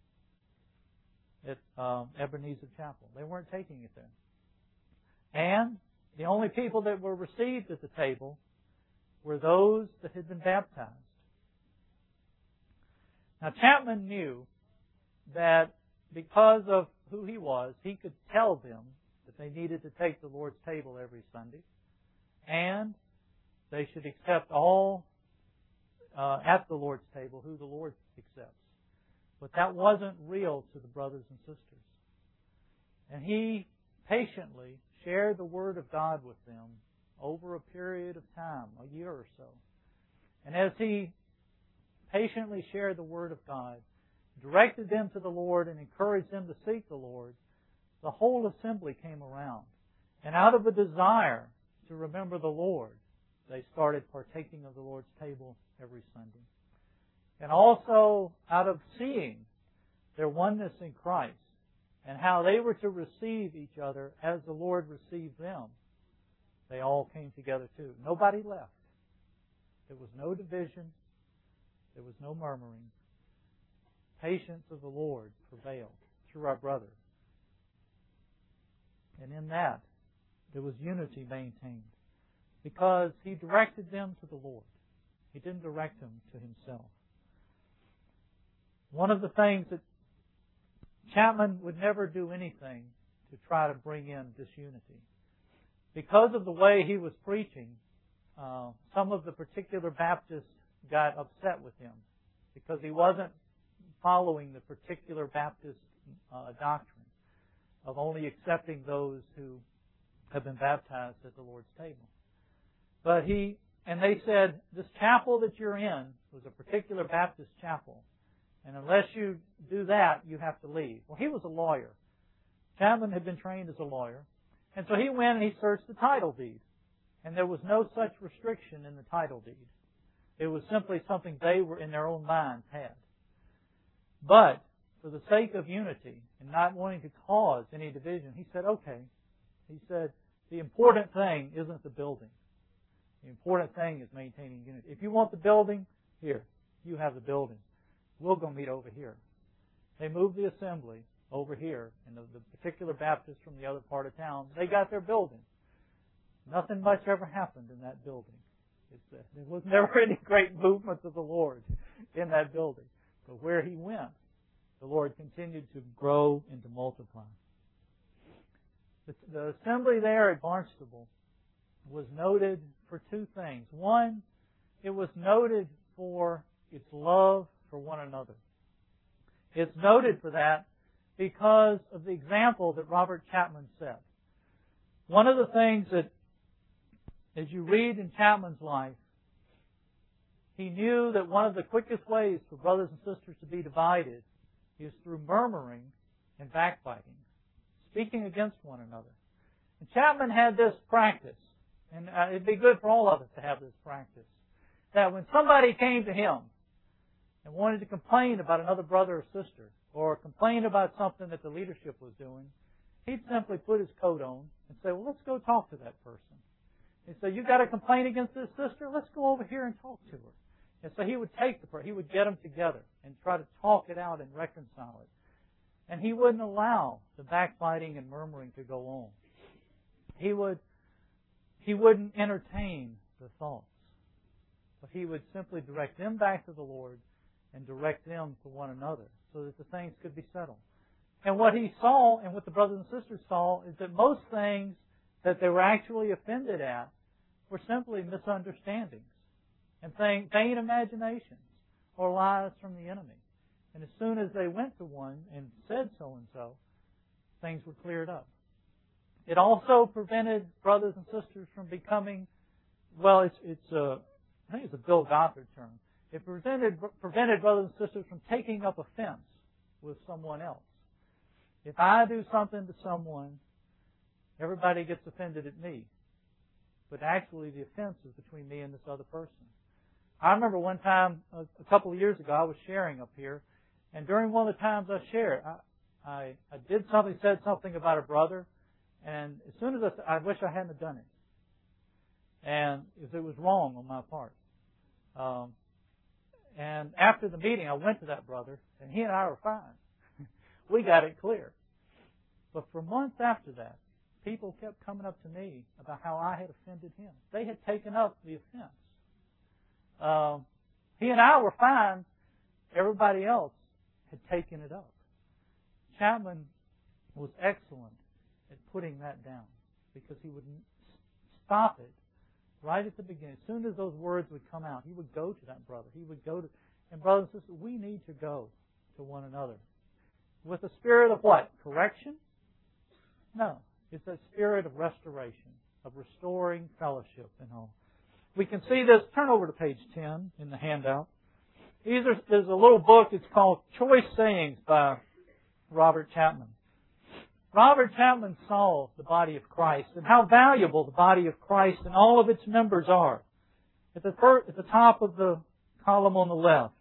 at um, Ebenezer Chapel. They weren't taking it there. And the only people that were received at the table were those that had been baptized. Now, Chapman knew that because of who he was, he could tell them that they needed to take the Lord's table every Sunday. and they should accept all uh, at the Lord's table who the Lord accepts. But that wasn't real to the brothers and sisters. And He patiently shared the Word of God with them over a period of time, a year or so. And as He patiently shared the Word of God, directed them to the Lord and encouraged them to seek the Lord, the whole assembly came around. And out of a desire to remember the Lord, they started partaking of the Lord's table every Sunday. And also out of seeing their oneness in Christ and how they were to receive each other as the Lord received them, they all came together too. Nobody left. There was no division. There was no murmuring. Patience of the Lord prevailed through our brother. And in that, there was unity maintained because He directed them to the Lord. He didn't direct them to Himself. One of the things that Chapman would never do anything to try to bring in disunity. Because of the way he was preaching, uh, some of the particular Baptists got upset with him because he wasn't following the particular Baptist uh, doctrine of only accepting those who have been baptized at the Lord's table. But he, and they said, this chapel that you're in was a particular Baptist chapel, and unless you do that, you have to leave. Well, he was a lawyer. Chapman had been trained as a lawyer, and so he went and he searched the title deed, and there was no such restriction in the title deed. It was simply something they were in their own minds had. But for the sake of unity and not wanting to cause any division, he said, okay. He said, the important thing isn't the building. The important thing is maintaining unity. If you want the building, here, you have the building. We'll go meet over here. They moved the assembly over here, and the, the particular Baptists from the other part of town, they got their building. Nothing much ever happened in that building. It's, uh, there was never any great movement of the Lord in that building. But where He went, the Lord continued to grow and to multiply. The, the assembly there at Barnstable was noted for two things. One, it was noted for its love for one another. It's noted for that because of the example that Robert Chapman set. One of the things that, as you read in Chapman's life, he knew that one of the quickest ways for brothers and sisters to be divided is through murmuring and backbiting, speaking against one another. And Chapman had this practice, and uh, it'd be good for all of us to have this practice, that when somebody came to him and wanted to complain about another brother or sister, or complain about something that the leadership was doing, he'd simply put his coat on and say, well, let's go talk to that person. He'd say, you got a complaint against this sister? Let's go over here and talk to her. And so he would take the person, he would get them together and try to talk it out and reconcile it. And he wouldn't allow the backbiting and murmuring to go on. He would, he wouldn't entertain the thoughts. But he would simply direct them back to the Lord and direct them to one another so that the things could be settled. And what he saw and what the brothers and sisters saw is that most things that they were actually offended at were simply misunderstandings and vain imaginations or lies from the enemy. And as soon as they went to one and said so-and-so, things were cleared up. It also prevented brothers and sisters from becoming, well, it's, it's a, I think it's a Bill Gothard term. It prevented, prevented brothers and sisters from taking up offense with someone else. If I do something to someone, everybody gets offended at me. But actually the offense is between me and this other person. I remember one time, a couple of years ago, I was sharing up here, and during one of the times I shared, I, I, I did something, said something about a brother, and as soon as I said, I wish I hadn't done it. And if it was wrong on my part. Um, and after the meeting, I went to that brother, and he and I were fine. We got it clear. But for months after that, people kept coming up to me about how I had offended him. They had taken up the offense. Um, he and I were fine. Everybody else had taken it up. Chapman was excellent at putting that down because he would stop it right at the beginning. As soon as those words would come out, he would go to that brother. He would go to, and brothers and sisters, we need to go to one another. With a spirit of what? Correction? No. It's a spirit of restoration, of restoring fellowship and all. We can see this. Turn over to page ten in the handout. These are, there's a little book. It's called Choice Sayings by Robert Chapman. Robert Chapman saw the body of Christ and how valuable the body of Christ and all of its members are. At the, first, at the top of the column on the left,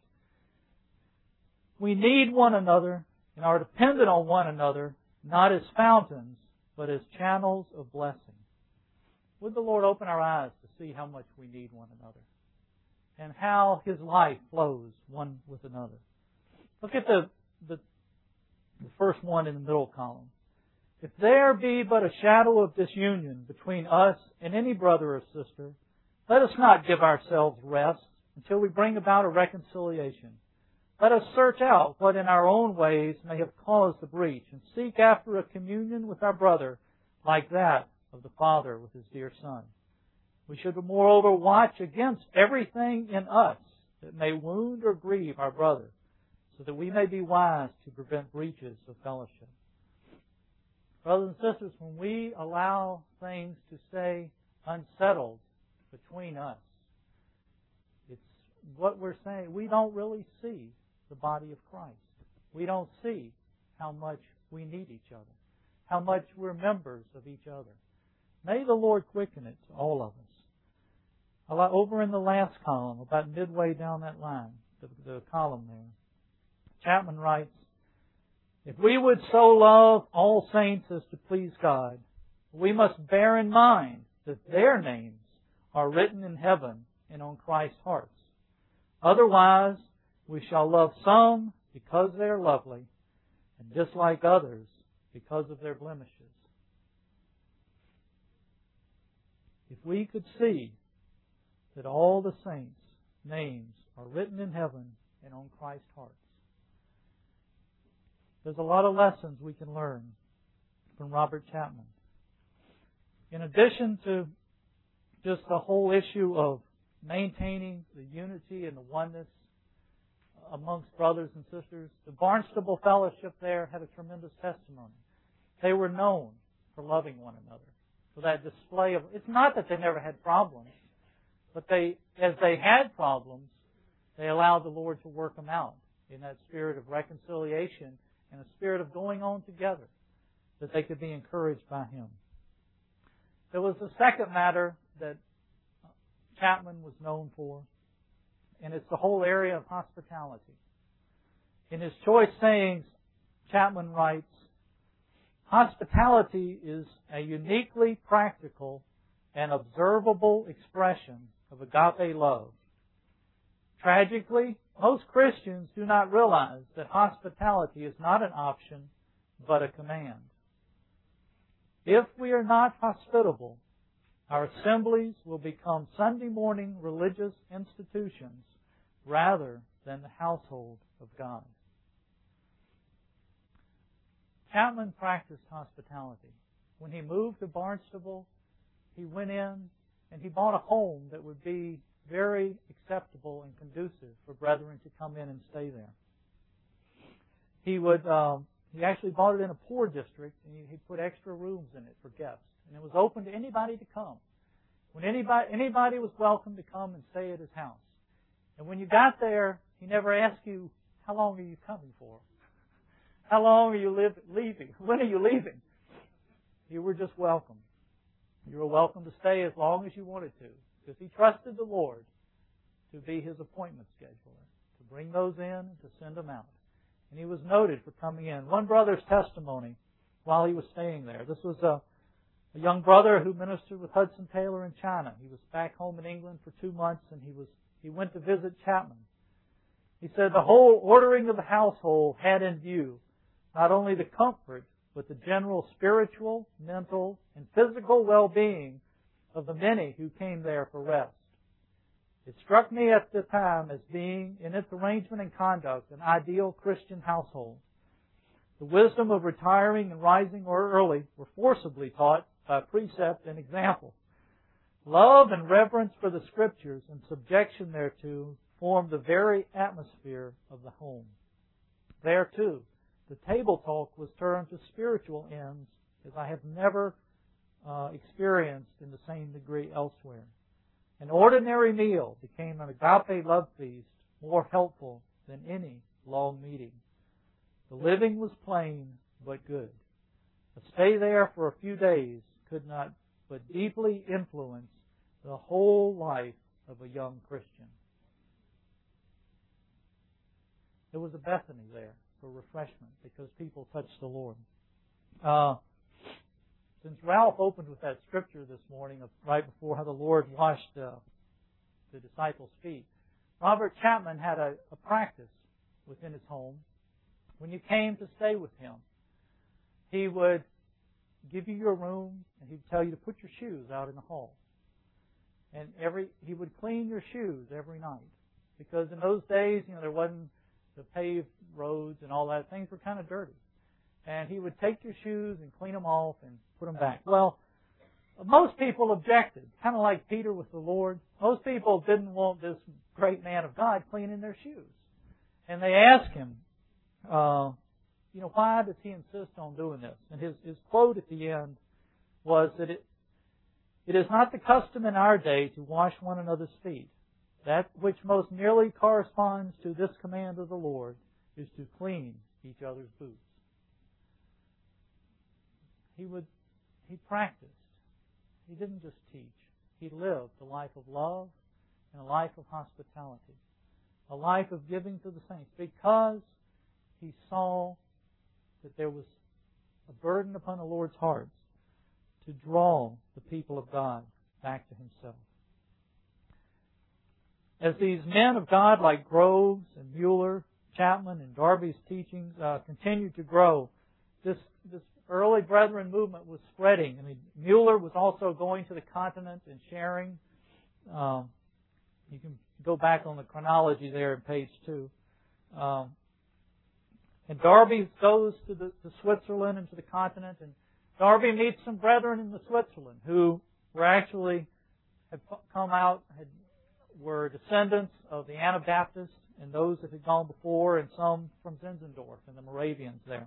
we need one another and are dependent on one another, not as fountains, but as channels of blessing. Would the Lord open our eyes to see how much we need one another and how His life flows one with another. Look at the, the, the first one in the middle column. If there be but a shadow of disunion between us and any brother or sister, let us not give ourselves rest until we bring about a reconciliation. Let us search out what in our own ways may have caused the breach and seek after a communion with our brother like that of the Father with His dear Son. We should moreover watch against everything in us that may wound or grieve our brother, so that we may be wise to prevent breaches of fellowship. Brothers and sisters, when we allow things to stay unsettled between us, it's what we're saying. We don't really see the body of Christ. We don't see how much we need each other, how much we're members of each other. May the Lord quicken it to all of us. Over in the last column, about midway down that line, the, the column there, Chapman writes, if we would so love all saints as to please God, we must bear in mind that their names are written in heaven and on Christ's hearts. Otherwise, we shall love some because they are lovely and dislike others because of their blemishes. If we could see that all the saints' names are written in heaven and on Christ's hearts, there's a lot of lessons we can learn from Robert Chapman. In addition to just the whole issue of maintaining the unity and the oneness amongst brothers and sisters, the Barnstable Fellowship there had a tremendous testimony. They were known for loving one another, for that display of, it's not that they never had problems, but they, as they had problems, they allowed the Lord to work them out in that spirit of reconciliation and a spirit of going on together, that they could be encouraged by Him. There was a second matter that Chapman was known for, and it's the whole area of hospitality. In his Choice Sayings, Chapman writes, hospitality is a uniquely practical and observable expression of agape love. Tragically, most Christians do not realize that hospitality is not an option, but a command. If we are not hospitable, our assemblies will become Sunday morning religious institutions rather than the household of God. Chapman practiced hospitality. When he moved to Barnstable, he went in and he bought a home that would be very acceptable and conducive for brethren to come in and stay there. He would, um, he actually bought it in a poor district, and he, he put extra rooms in it for guests, and it was open to anybody to come. When anybody anybody was welcome to come and stay at his house. And when you got there, he never asked you, how long are you coming for? How long are you live, leaving? When are you leaving? You were just welcome. You were welcome to stay as long as you wanted to, because he trusted the Lord to be his appointment scheduler, to bring those in and to send them out. And he was noted for coming in. One brother's testimony while he was staying there. This was a, a young brother who ministered with Hudson Taylor in China. He was back home in England for two months, and he was he went to visit Chapman. He said the whole ordering of the household had in view not only the comfort, but the general spiritual, mental, and physical well-being of the many who came there for rest. It struck me at the time as being, in its arrangement and conduct, an ideal Christian household. The wisdom of retiring and rising early were forcibly taught by precept and example. Love and reverence for the Scriptures and subjection thereto form the very atmosphere of the home. There, too, the table talk was turned to spiritual ends as I have never uh, experienced in the same degree elsewhere. An ordinary meal became an agape love feast more helpful than any long meeting. The living was plain but good. A stay there for a few days could not but deeply influence the whole life of a young Christian. There was a Bethany there for refreshment because people touched the Lord. Uh, since Ralph opened with that scripture this morning of right before how the Lord washed uh, the disciples' feet, Robert Chapman had a, a practice within his home. When you came to stay with him, he would give you your room and he'd tell you to put your shoes out in the hall. And every he would clean your shoes every night. Because in those days, you know, there wasn't the paved roads and all that. Things were kind of dirty. And he would take your shoes and clean them off and put them back. Well, most people objected, kind of like Peter with the Lord. Most people didn't want this great man of God cleaning their shoes. And they asked him, uh, you know, why does he insist on doing this? And his, his quote at the end was that it, it is not the custom in our day to wash one another's feet. That which most nearly corresponds to this command of the Lord is to clean each other's boots. He would, he practiced. He didn't just teach. He lived a life of love and a life of hospitality. A life of giving to the saints because he saw that there was a burden upon the Lord's heart to draw the people of God back to Himself. As these men of God like Groves and Mueller, Chapman, and Darby's teachings uh, continued to grow, this, this early Brethren movement was spreading. I mean, Mueller was also going to the continent and sharing. Um, you can go back on the chronology there in page two. Um, and Darby goes to, the, to Switzerland and to the continent, and Darby meets some brethren in the Switzerland who were actually had come out, had were descendants of the Anabaptists and those that had gone before, and some from Zinzendorf and the Moravians there.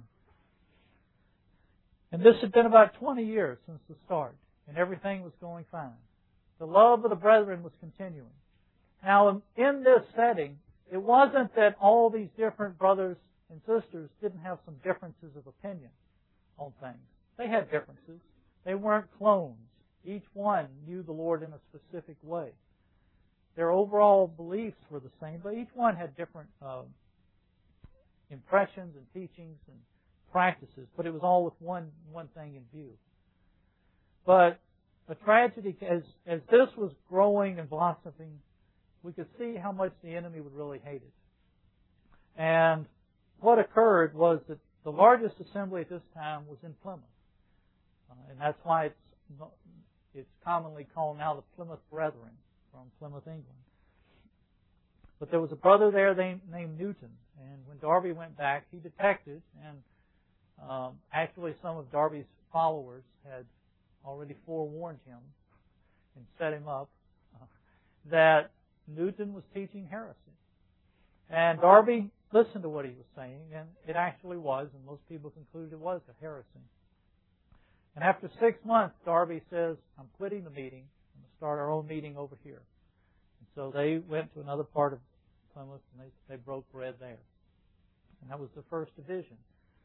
And this had been about twenty years since the start, and everything was going fine. The love of the brethren was continuing. Now, in this setting, it wasn't that all these different brothers and sisters didn't have some differences of opinion on things. They had differences. They weren't clones. Each one knew the Lord in a specific way. Their overall beliefs were the same, but each one had different uh, impressions and teachings and practices, but it was all with one, one thing in view. But a tragedy, as, as this was growing and blossoming, we could see how much the enemy would really hate it. And what occurred was that the largest assembly at this time was in Plymouth. Uh, and that's why it's, it's commonly called now the Plymouth Brethren, from Plymouth, England. But there was a brother there named, named Newton, and when Darby went back, he detected, and um, actually some of Darby's followers had already forewarned him and set him up, uh, that Newton was teaching heresy. And Darby listened to what he was saying, and it actually was, and most people concluded it was a heresy. And after six months, Darby says, I'm quitting the meeting. I'm going to start our own meeting over here. And so they went to another part of Plymouth, and they, they broke bread there. And that was the first division.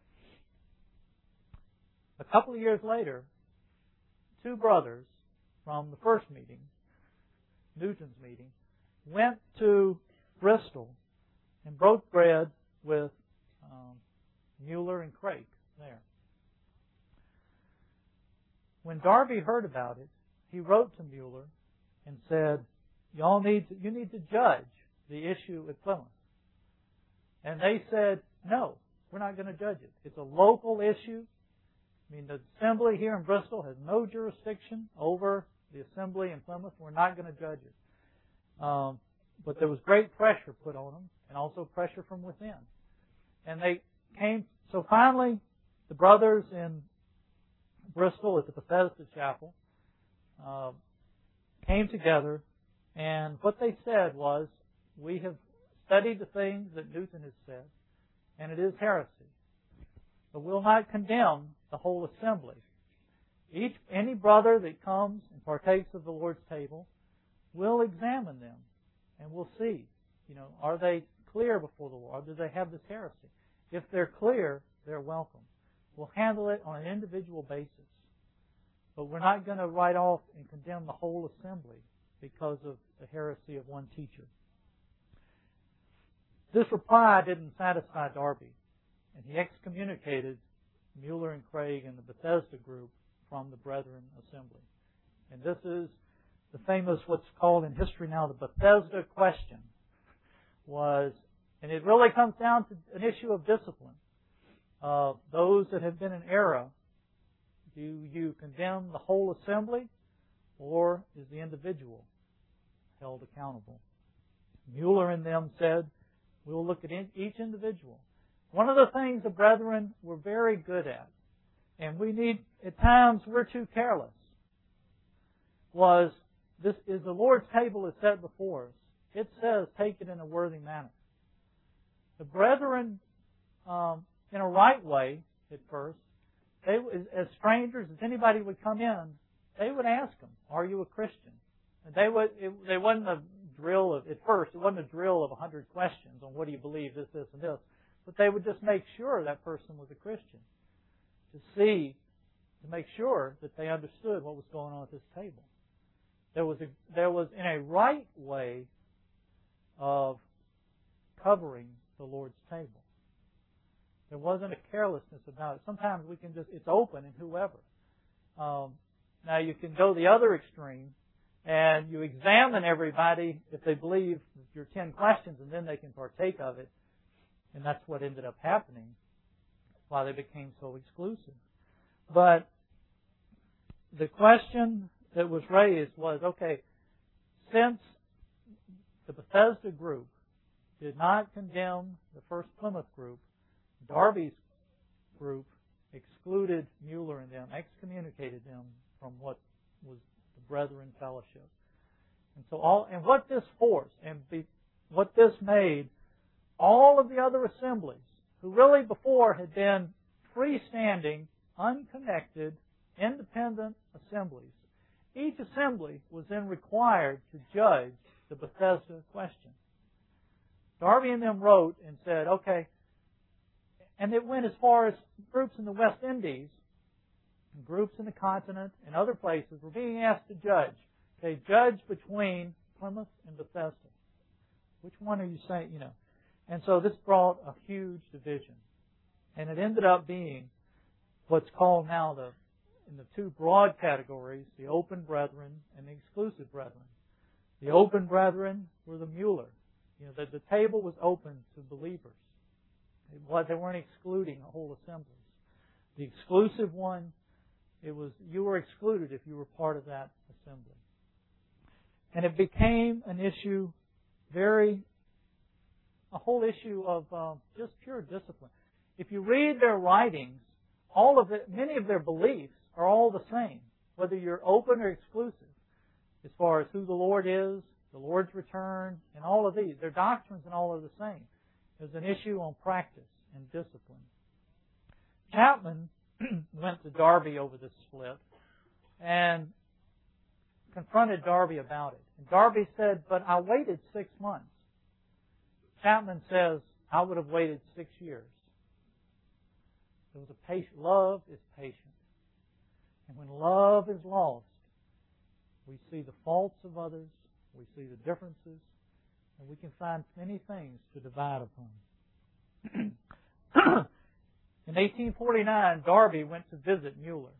A couple of years later, two brothers from the first meeting, Newton's meeting, went to Bristol and broke bread with um, Mueller and Craik there. When Darby heard about it, he wrote to Mueller and said, "Y'all need to, you need to judge the issue at Plymouth." And they said, "No, we're not going to judge it. It's a local issue. I mean, the assembly here in Bristol has no jurisdiction over the assembly in Plymouth. We're not going to judge it." Um, but there was great pressure put on them, and also pressure from within. And they came. So finally, the brothers in Bristol at the Bethesda Chapel uh, came together, and what they said was, we have studied the things that Newton has said, and it is heresy. But we'll not condemn the whole assembly. Each, any brother that comes and partakes of the Lord's table, we'll examine them, and we'll see, you know, are they clear before the Lord? Do they have this heresy? If they're clear, they're welcome. We'll handle it on an individual basis. But we're not going to write off and condemn the whole assembly because of the heresy of one teacher. This reply didn't satisfy Darby, and he excommunicated Mueller and Craig and the Bethesda group from the Brethren Assembly. And this is the famous, what's called in history now, the Bethesda question. Was, and it really comes down to an issue of discipline. Uh, those that have been in error, do you condemn the whole assembly, or is the individual held accountable? Mueller and them said, we'll look at each individual. One of the things the brethren were very good at, and we need, at times we're too careless, was this is the Lord's table is set before us. It says, take it in a worthy manner. The brethren, um, in a right way, at first, they, as strangers, as anybody would come in, they would ask them, are you a Christian? And they would, it, they wasn't a drill of, at first, it wasn't a drill of a hundred questions on what do you believe, this, this, and this. But they would just make sure that person was a Christian. To see, to make sure that they understood what was going on at this table. There was a, there was in a right way of covering the Lord's table. There wasn't a carelessness about it. Sometimes we can just, it's open and whoever. Um, now you can go the other extreme and you examine everybody if they believe your ten questions and then they can partake of it. And that's what ended up happening. Why they became so exclusive. But the question that was raised was, okay, since the Bethesda group did not condemn the First Plymouth group, Darby's group excluded Mueller and them, excommunicated them from what was the Brethren Fellowship. And so all, and what this forced, and be, what this made, all of the other assemblies, who really before had been freestanding, unconnected, independent assemblies, each assembly was then required to judge the Bethesda question. Darby and them wrote and said, okay, and it went as far as groups in the West Indies, and groups in the continent, and other places were being asked to judge. They judge between Plymouth and Bethesda. Which one are you saying, you know? And so this brought a huge division. And it ended up being what's called now the, in the two broad categories, the open brethren and the exclusive brethren. The open brethren were the Mueller. You know, the, the table was open to believers. It was, they weren't excluding a whole assemblies. The exclusive one, it was, you were excluded if you were part of that assembly. And it became an issue, very, a whole issue of uh, just pure discipline. If you read their writings, all of it, many of their beliefs are all the same, whether you're open or exclusive, as far as who the Lord is, the Lord's return, and all of these. Their doctrines and all are the same. There's an issue on practice and discipline. Chapman went to Darby over this split and confronted Darby about it. And Darby said, but I waited six months. Chapman says, I would have waited six years. There was a patient. Love is patient. And when love is lost, we see the faults of others, we see the differences, and we can find many things to divide upon. In eighteen forty-nine, Darby went to visit Mueller.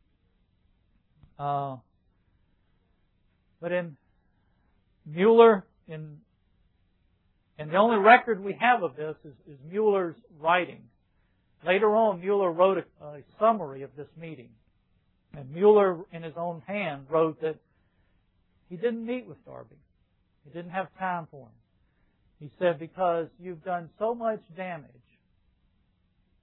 Uh, but in Mueller, in and the only record we have of this is, is Mueller's writing. Later on, Mueller wrote a, a summary of this meeting. And Mueller, in his own hand, wrote that he didn't meet with Darby. He didn't have time for him. He said, because you've done so much damage,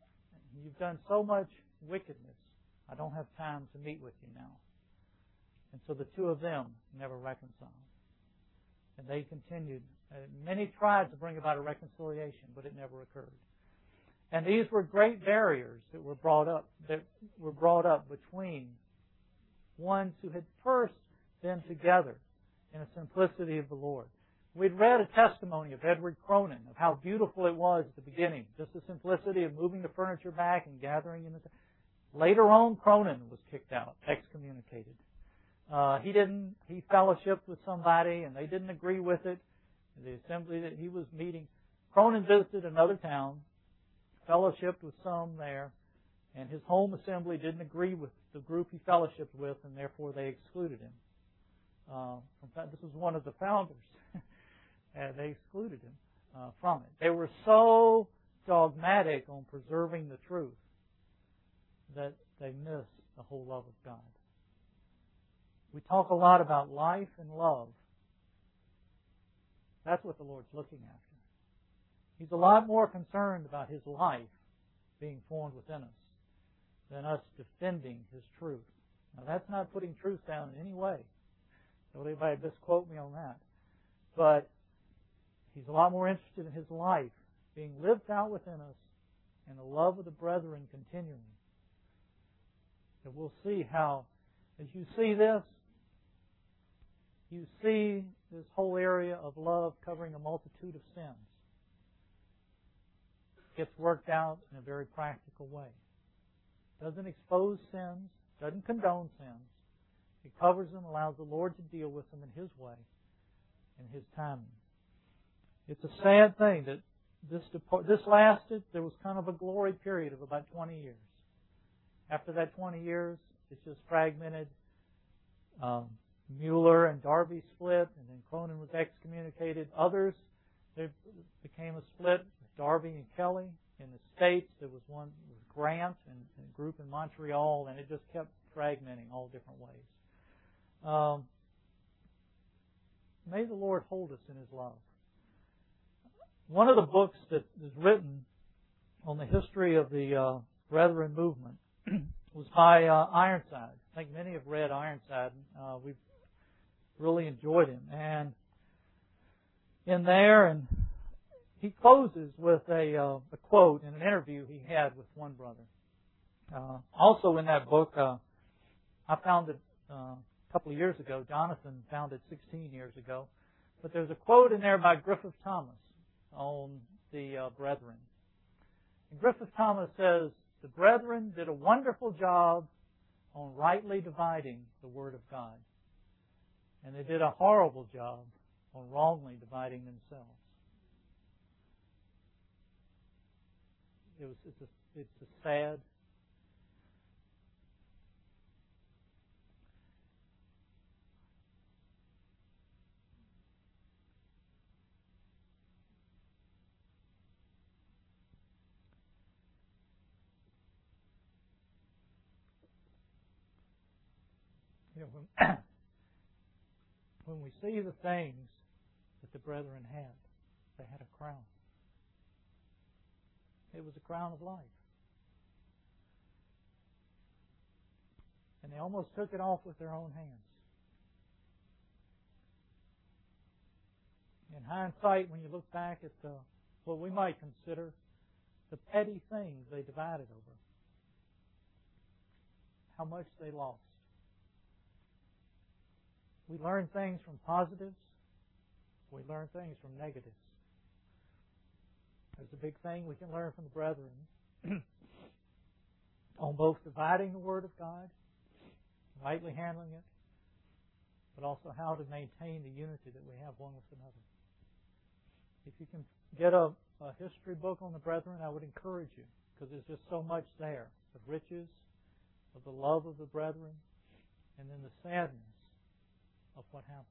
you've done so much wickedness, I don't have time to meet with you now. And so the two of them never reconciled. And they continued. Uh, many tried to bring about a reconciliation, but it never occurred. And these were great barriers that were brought up, that were brought up between ones who had first been together in the simplicity of the Lord. We'd read a testimony of Edward Cronin of how beautiful it was at the beginning, just the simplicity of moving the furniture back and gathering in the. Later on, Cronin was kicked out, excommunicated. Uh, he didn't. He fellowshipped with somebody, and they didn't agree with it. The assembly that he was meeting, Cronin visited another town, fellowshipped with some there, and his home assembly didn't agree with the group he fellowshipped with, and therefore they excluded him. Uh, in fact, this was one of the founders. And they excluded him uh, from it. They were so dogmatic on preserving the truth that they missed the whole love of God. We talk a lot about life and love. That's what the Lord's looking after. He's a lot more concerned about His life being formed within us than us defending His truth. Now, that's not putting truth down in any way. Don't anybody misquote me on that. But He's a lot more interested in His life being lived out within us and the love of the brethren continuing. And we'll see how, as you see this, you see this whole area of love covering a multitude of sins. It gets worked out in a very practical way. Doesn't expose sins, doesn't condone sins. It covers them, allows the Lord to deal with them in His way, in His timing. It's a sad thing that this this lasted. There was kind of a glory period of about twenty years. After that twenty years, it's just fragmented. Um, Mueller and Darby split, and then Cronin was excommunicated. Others, there became a split with Darby and Kelly. In the States, there was one with Grant and, and a group in Montreal, and it just kept fragmenting all different ways. Um, may the Lord hold us in His love. One of the books that is written on the history of the uh, Brethren movement was by uh, Ironside. I think many have read Ironside. Uh, we've really enjoyed him. And in there, and he closes with a, uh, a quote in an interview he had with one brother. Uh, also in that book, uh, I found it uh, a couple of years ago. Jonathan found it sixteen years ago. But there's a quote in there by Griffith Thomas on the uh, brethren. And Griffith Thomas says, the brethren did a wonderful job on rightly dividing the Word of God. And they did a horrible job on wrongly dividing themselves. It was, it's, a, it's a sad You know, when, when we see the things that the brethren had, they had a crown. It was a crown of life. And they almost took it off with their own hands. In hindsight, when you look back at the, what we might consider the petty things they divided over, how much they lost. We learn things from positives. We learn things from negatives. There's a big thing we can learn from the brethren on both dividing the Word of God, rightly handling it, but also how to maintain the unity that we have one with another. If you can get a, a history book on the brethren, I would encourage you, because there's just so much there of riches, of the love of the brethren, and then the sadness of what happened.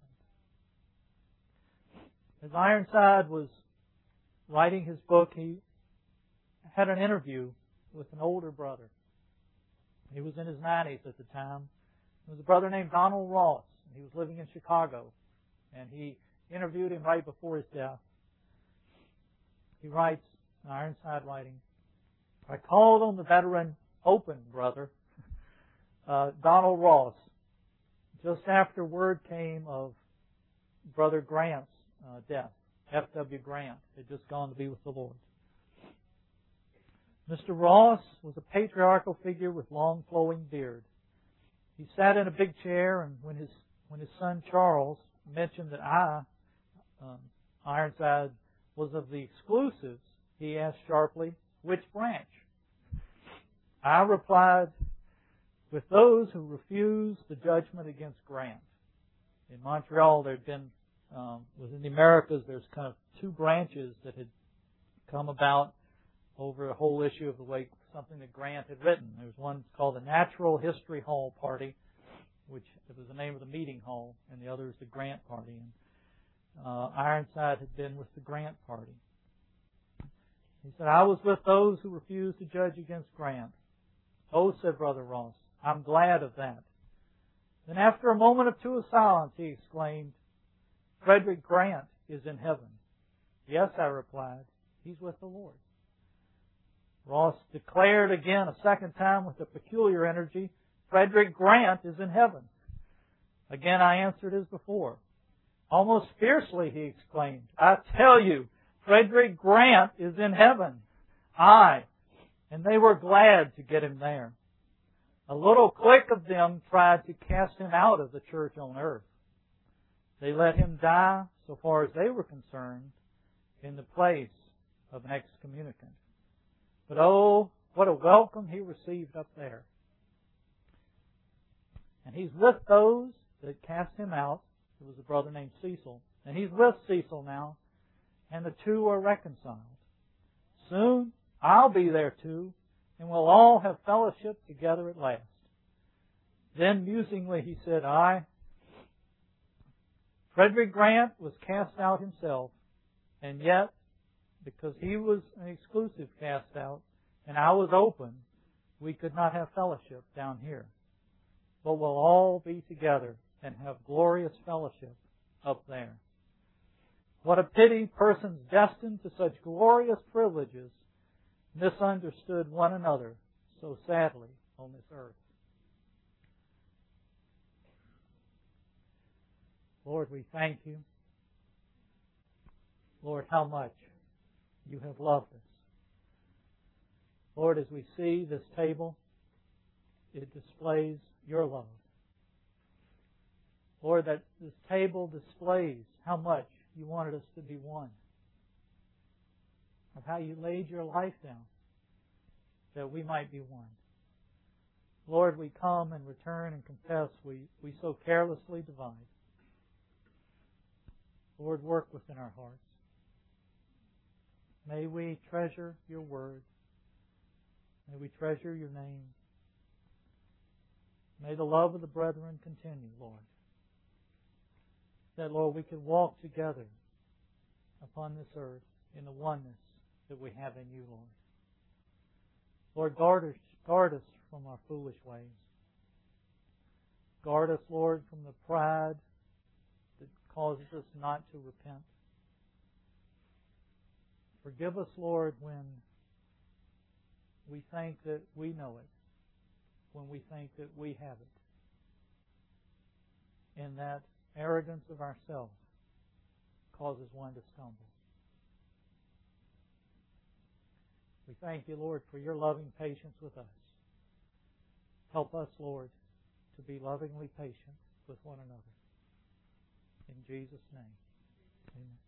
As Ironside was writing his book, he had an interview with an older brother. He was in his nineties at the time. There was a brother named Donald Ross, and he was living in Chicago. And he interviewed him right before his death. He writes, Ironside writing, I called on the veteran Open brother, uh, Donald Ross, just after word came of Brother Grant's uh, death. F W Grant had just gone to be with the Lord. Mister Ross was a patriarchal figure with long flowing beard. He sat in a big chair, and when his when his son Charles mentioned that I, um, Ironside, was of the exclusives, he asked sharply, "Which branch?" I replied, "With those who refuse the judgment against Grant." In Montreal, there had been, um, within the Americas, there's kind of two branches that had come about over the whole issue of the way something that Grant had written. There was one called the Natural History Hall Party, which was the name of the meeting hall, and the other is the Grant Party. And uh, Ironside had been with the Grant Party. He said, "I was with those who refused to judge against Grant." "Oh," said Brother Ross, "I'm glad of that." Then after a moment or two of silence, he exclaimed, "Frederick Grant is in heaven." "Yes," I replied, "he's with the Lord." Ross declared again a second time with a peculiar energy, "Frederick Grant is in heaven." Again I answered as before. Almost fiercely he exclaimed, "I tell you, Frederick Grant is in heaven." Aye, and they were glad to get him there. A little clique of them tried to cast him out of the church on earth. They let him die, so far as they were concerned, in the place of an excommunicant. But oh, what a welcome he received up there. And he's with those that cast him out. There was a brother named Cecil. And he's with Cecil now. And the two are reconciled. Soon, I'll be there too. And we'll all have fellowship together at last. Then musingly he said, "I, Frederick Grant, was cast out himself. And yet, because he was an exclusive cast out, and I was open, we could not have fellowship down here. But we'll all be together and have glorious fellowship up there." What a pity persons destined to such glorious privileges misunderstood one another so sadly on this earth. Lord, we thank you. Lord, how much you have loved us. Lord, as we see this table, it displays your love. Lord, that this table displays how much you wanted us to be one. Of how you laid your life down that we might be one. Lord, we come and return and confess we, we so carelessly divide. Lord, work within our hearts. May we treasure your word. May we treasure your name. May the love of the brethren continue, Lord. That, Lord, we can walk together upon this earth in the oneness that we have in you, Lord. Lord, guard us, guard us from our foolish ways. Guard us, Lord, from the pride that causes us not to repent. Forgive us, Lord, when we think that we know it, when we think that we have it. And that arrogance of ourselves causes one to stumble. We thank you, Lord, for your loving patience with us. Help us, Lord, to be lovingly patient with one another. In Jesus' name, amen.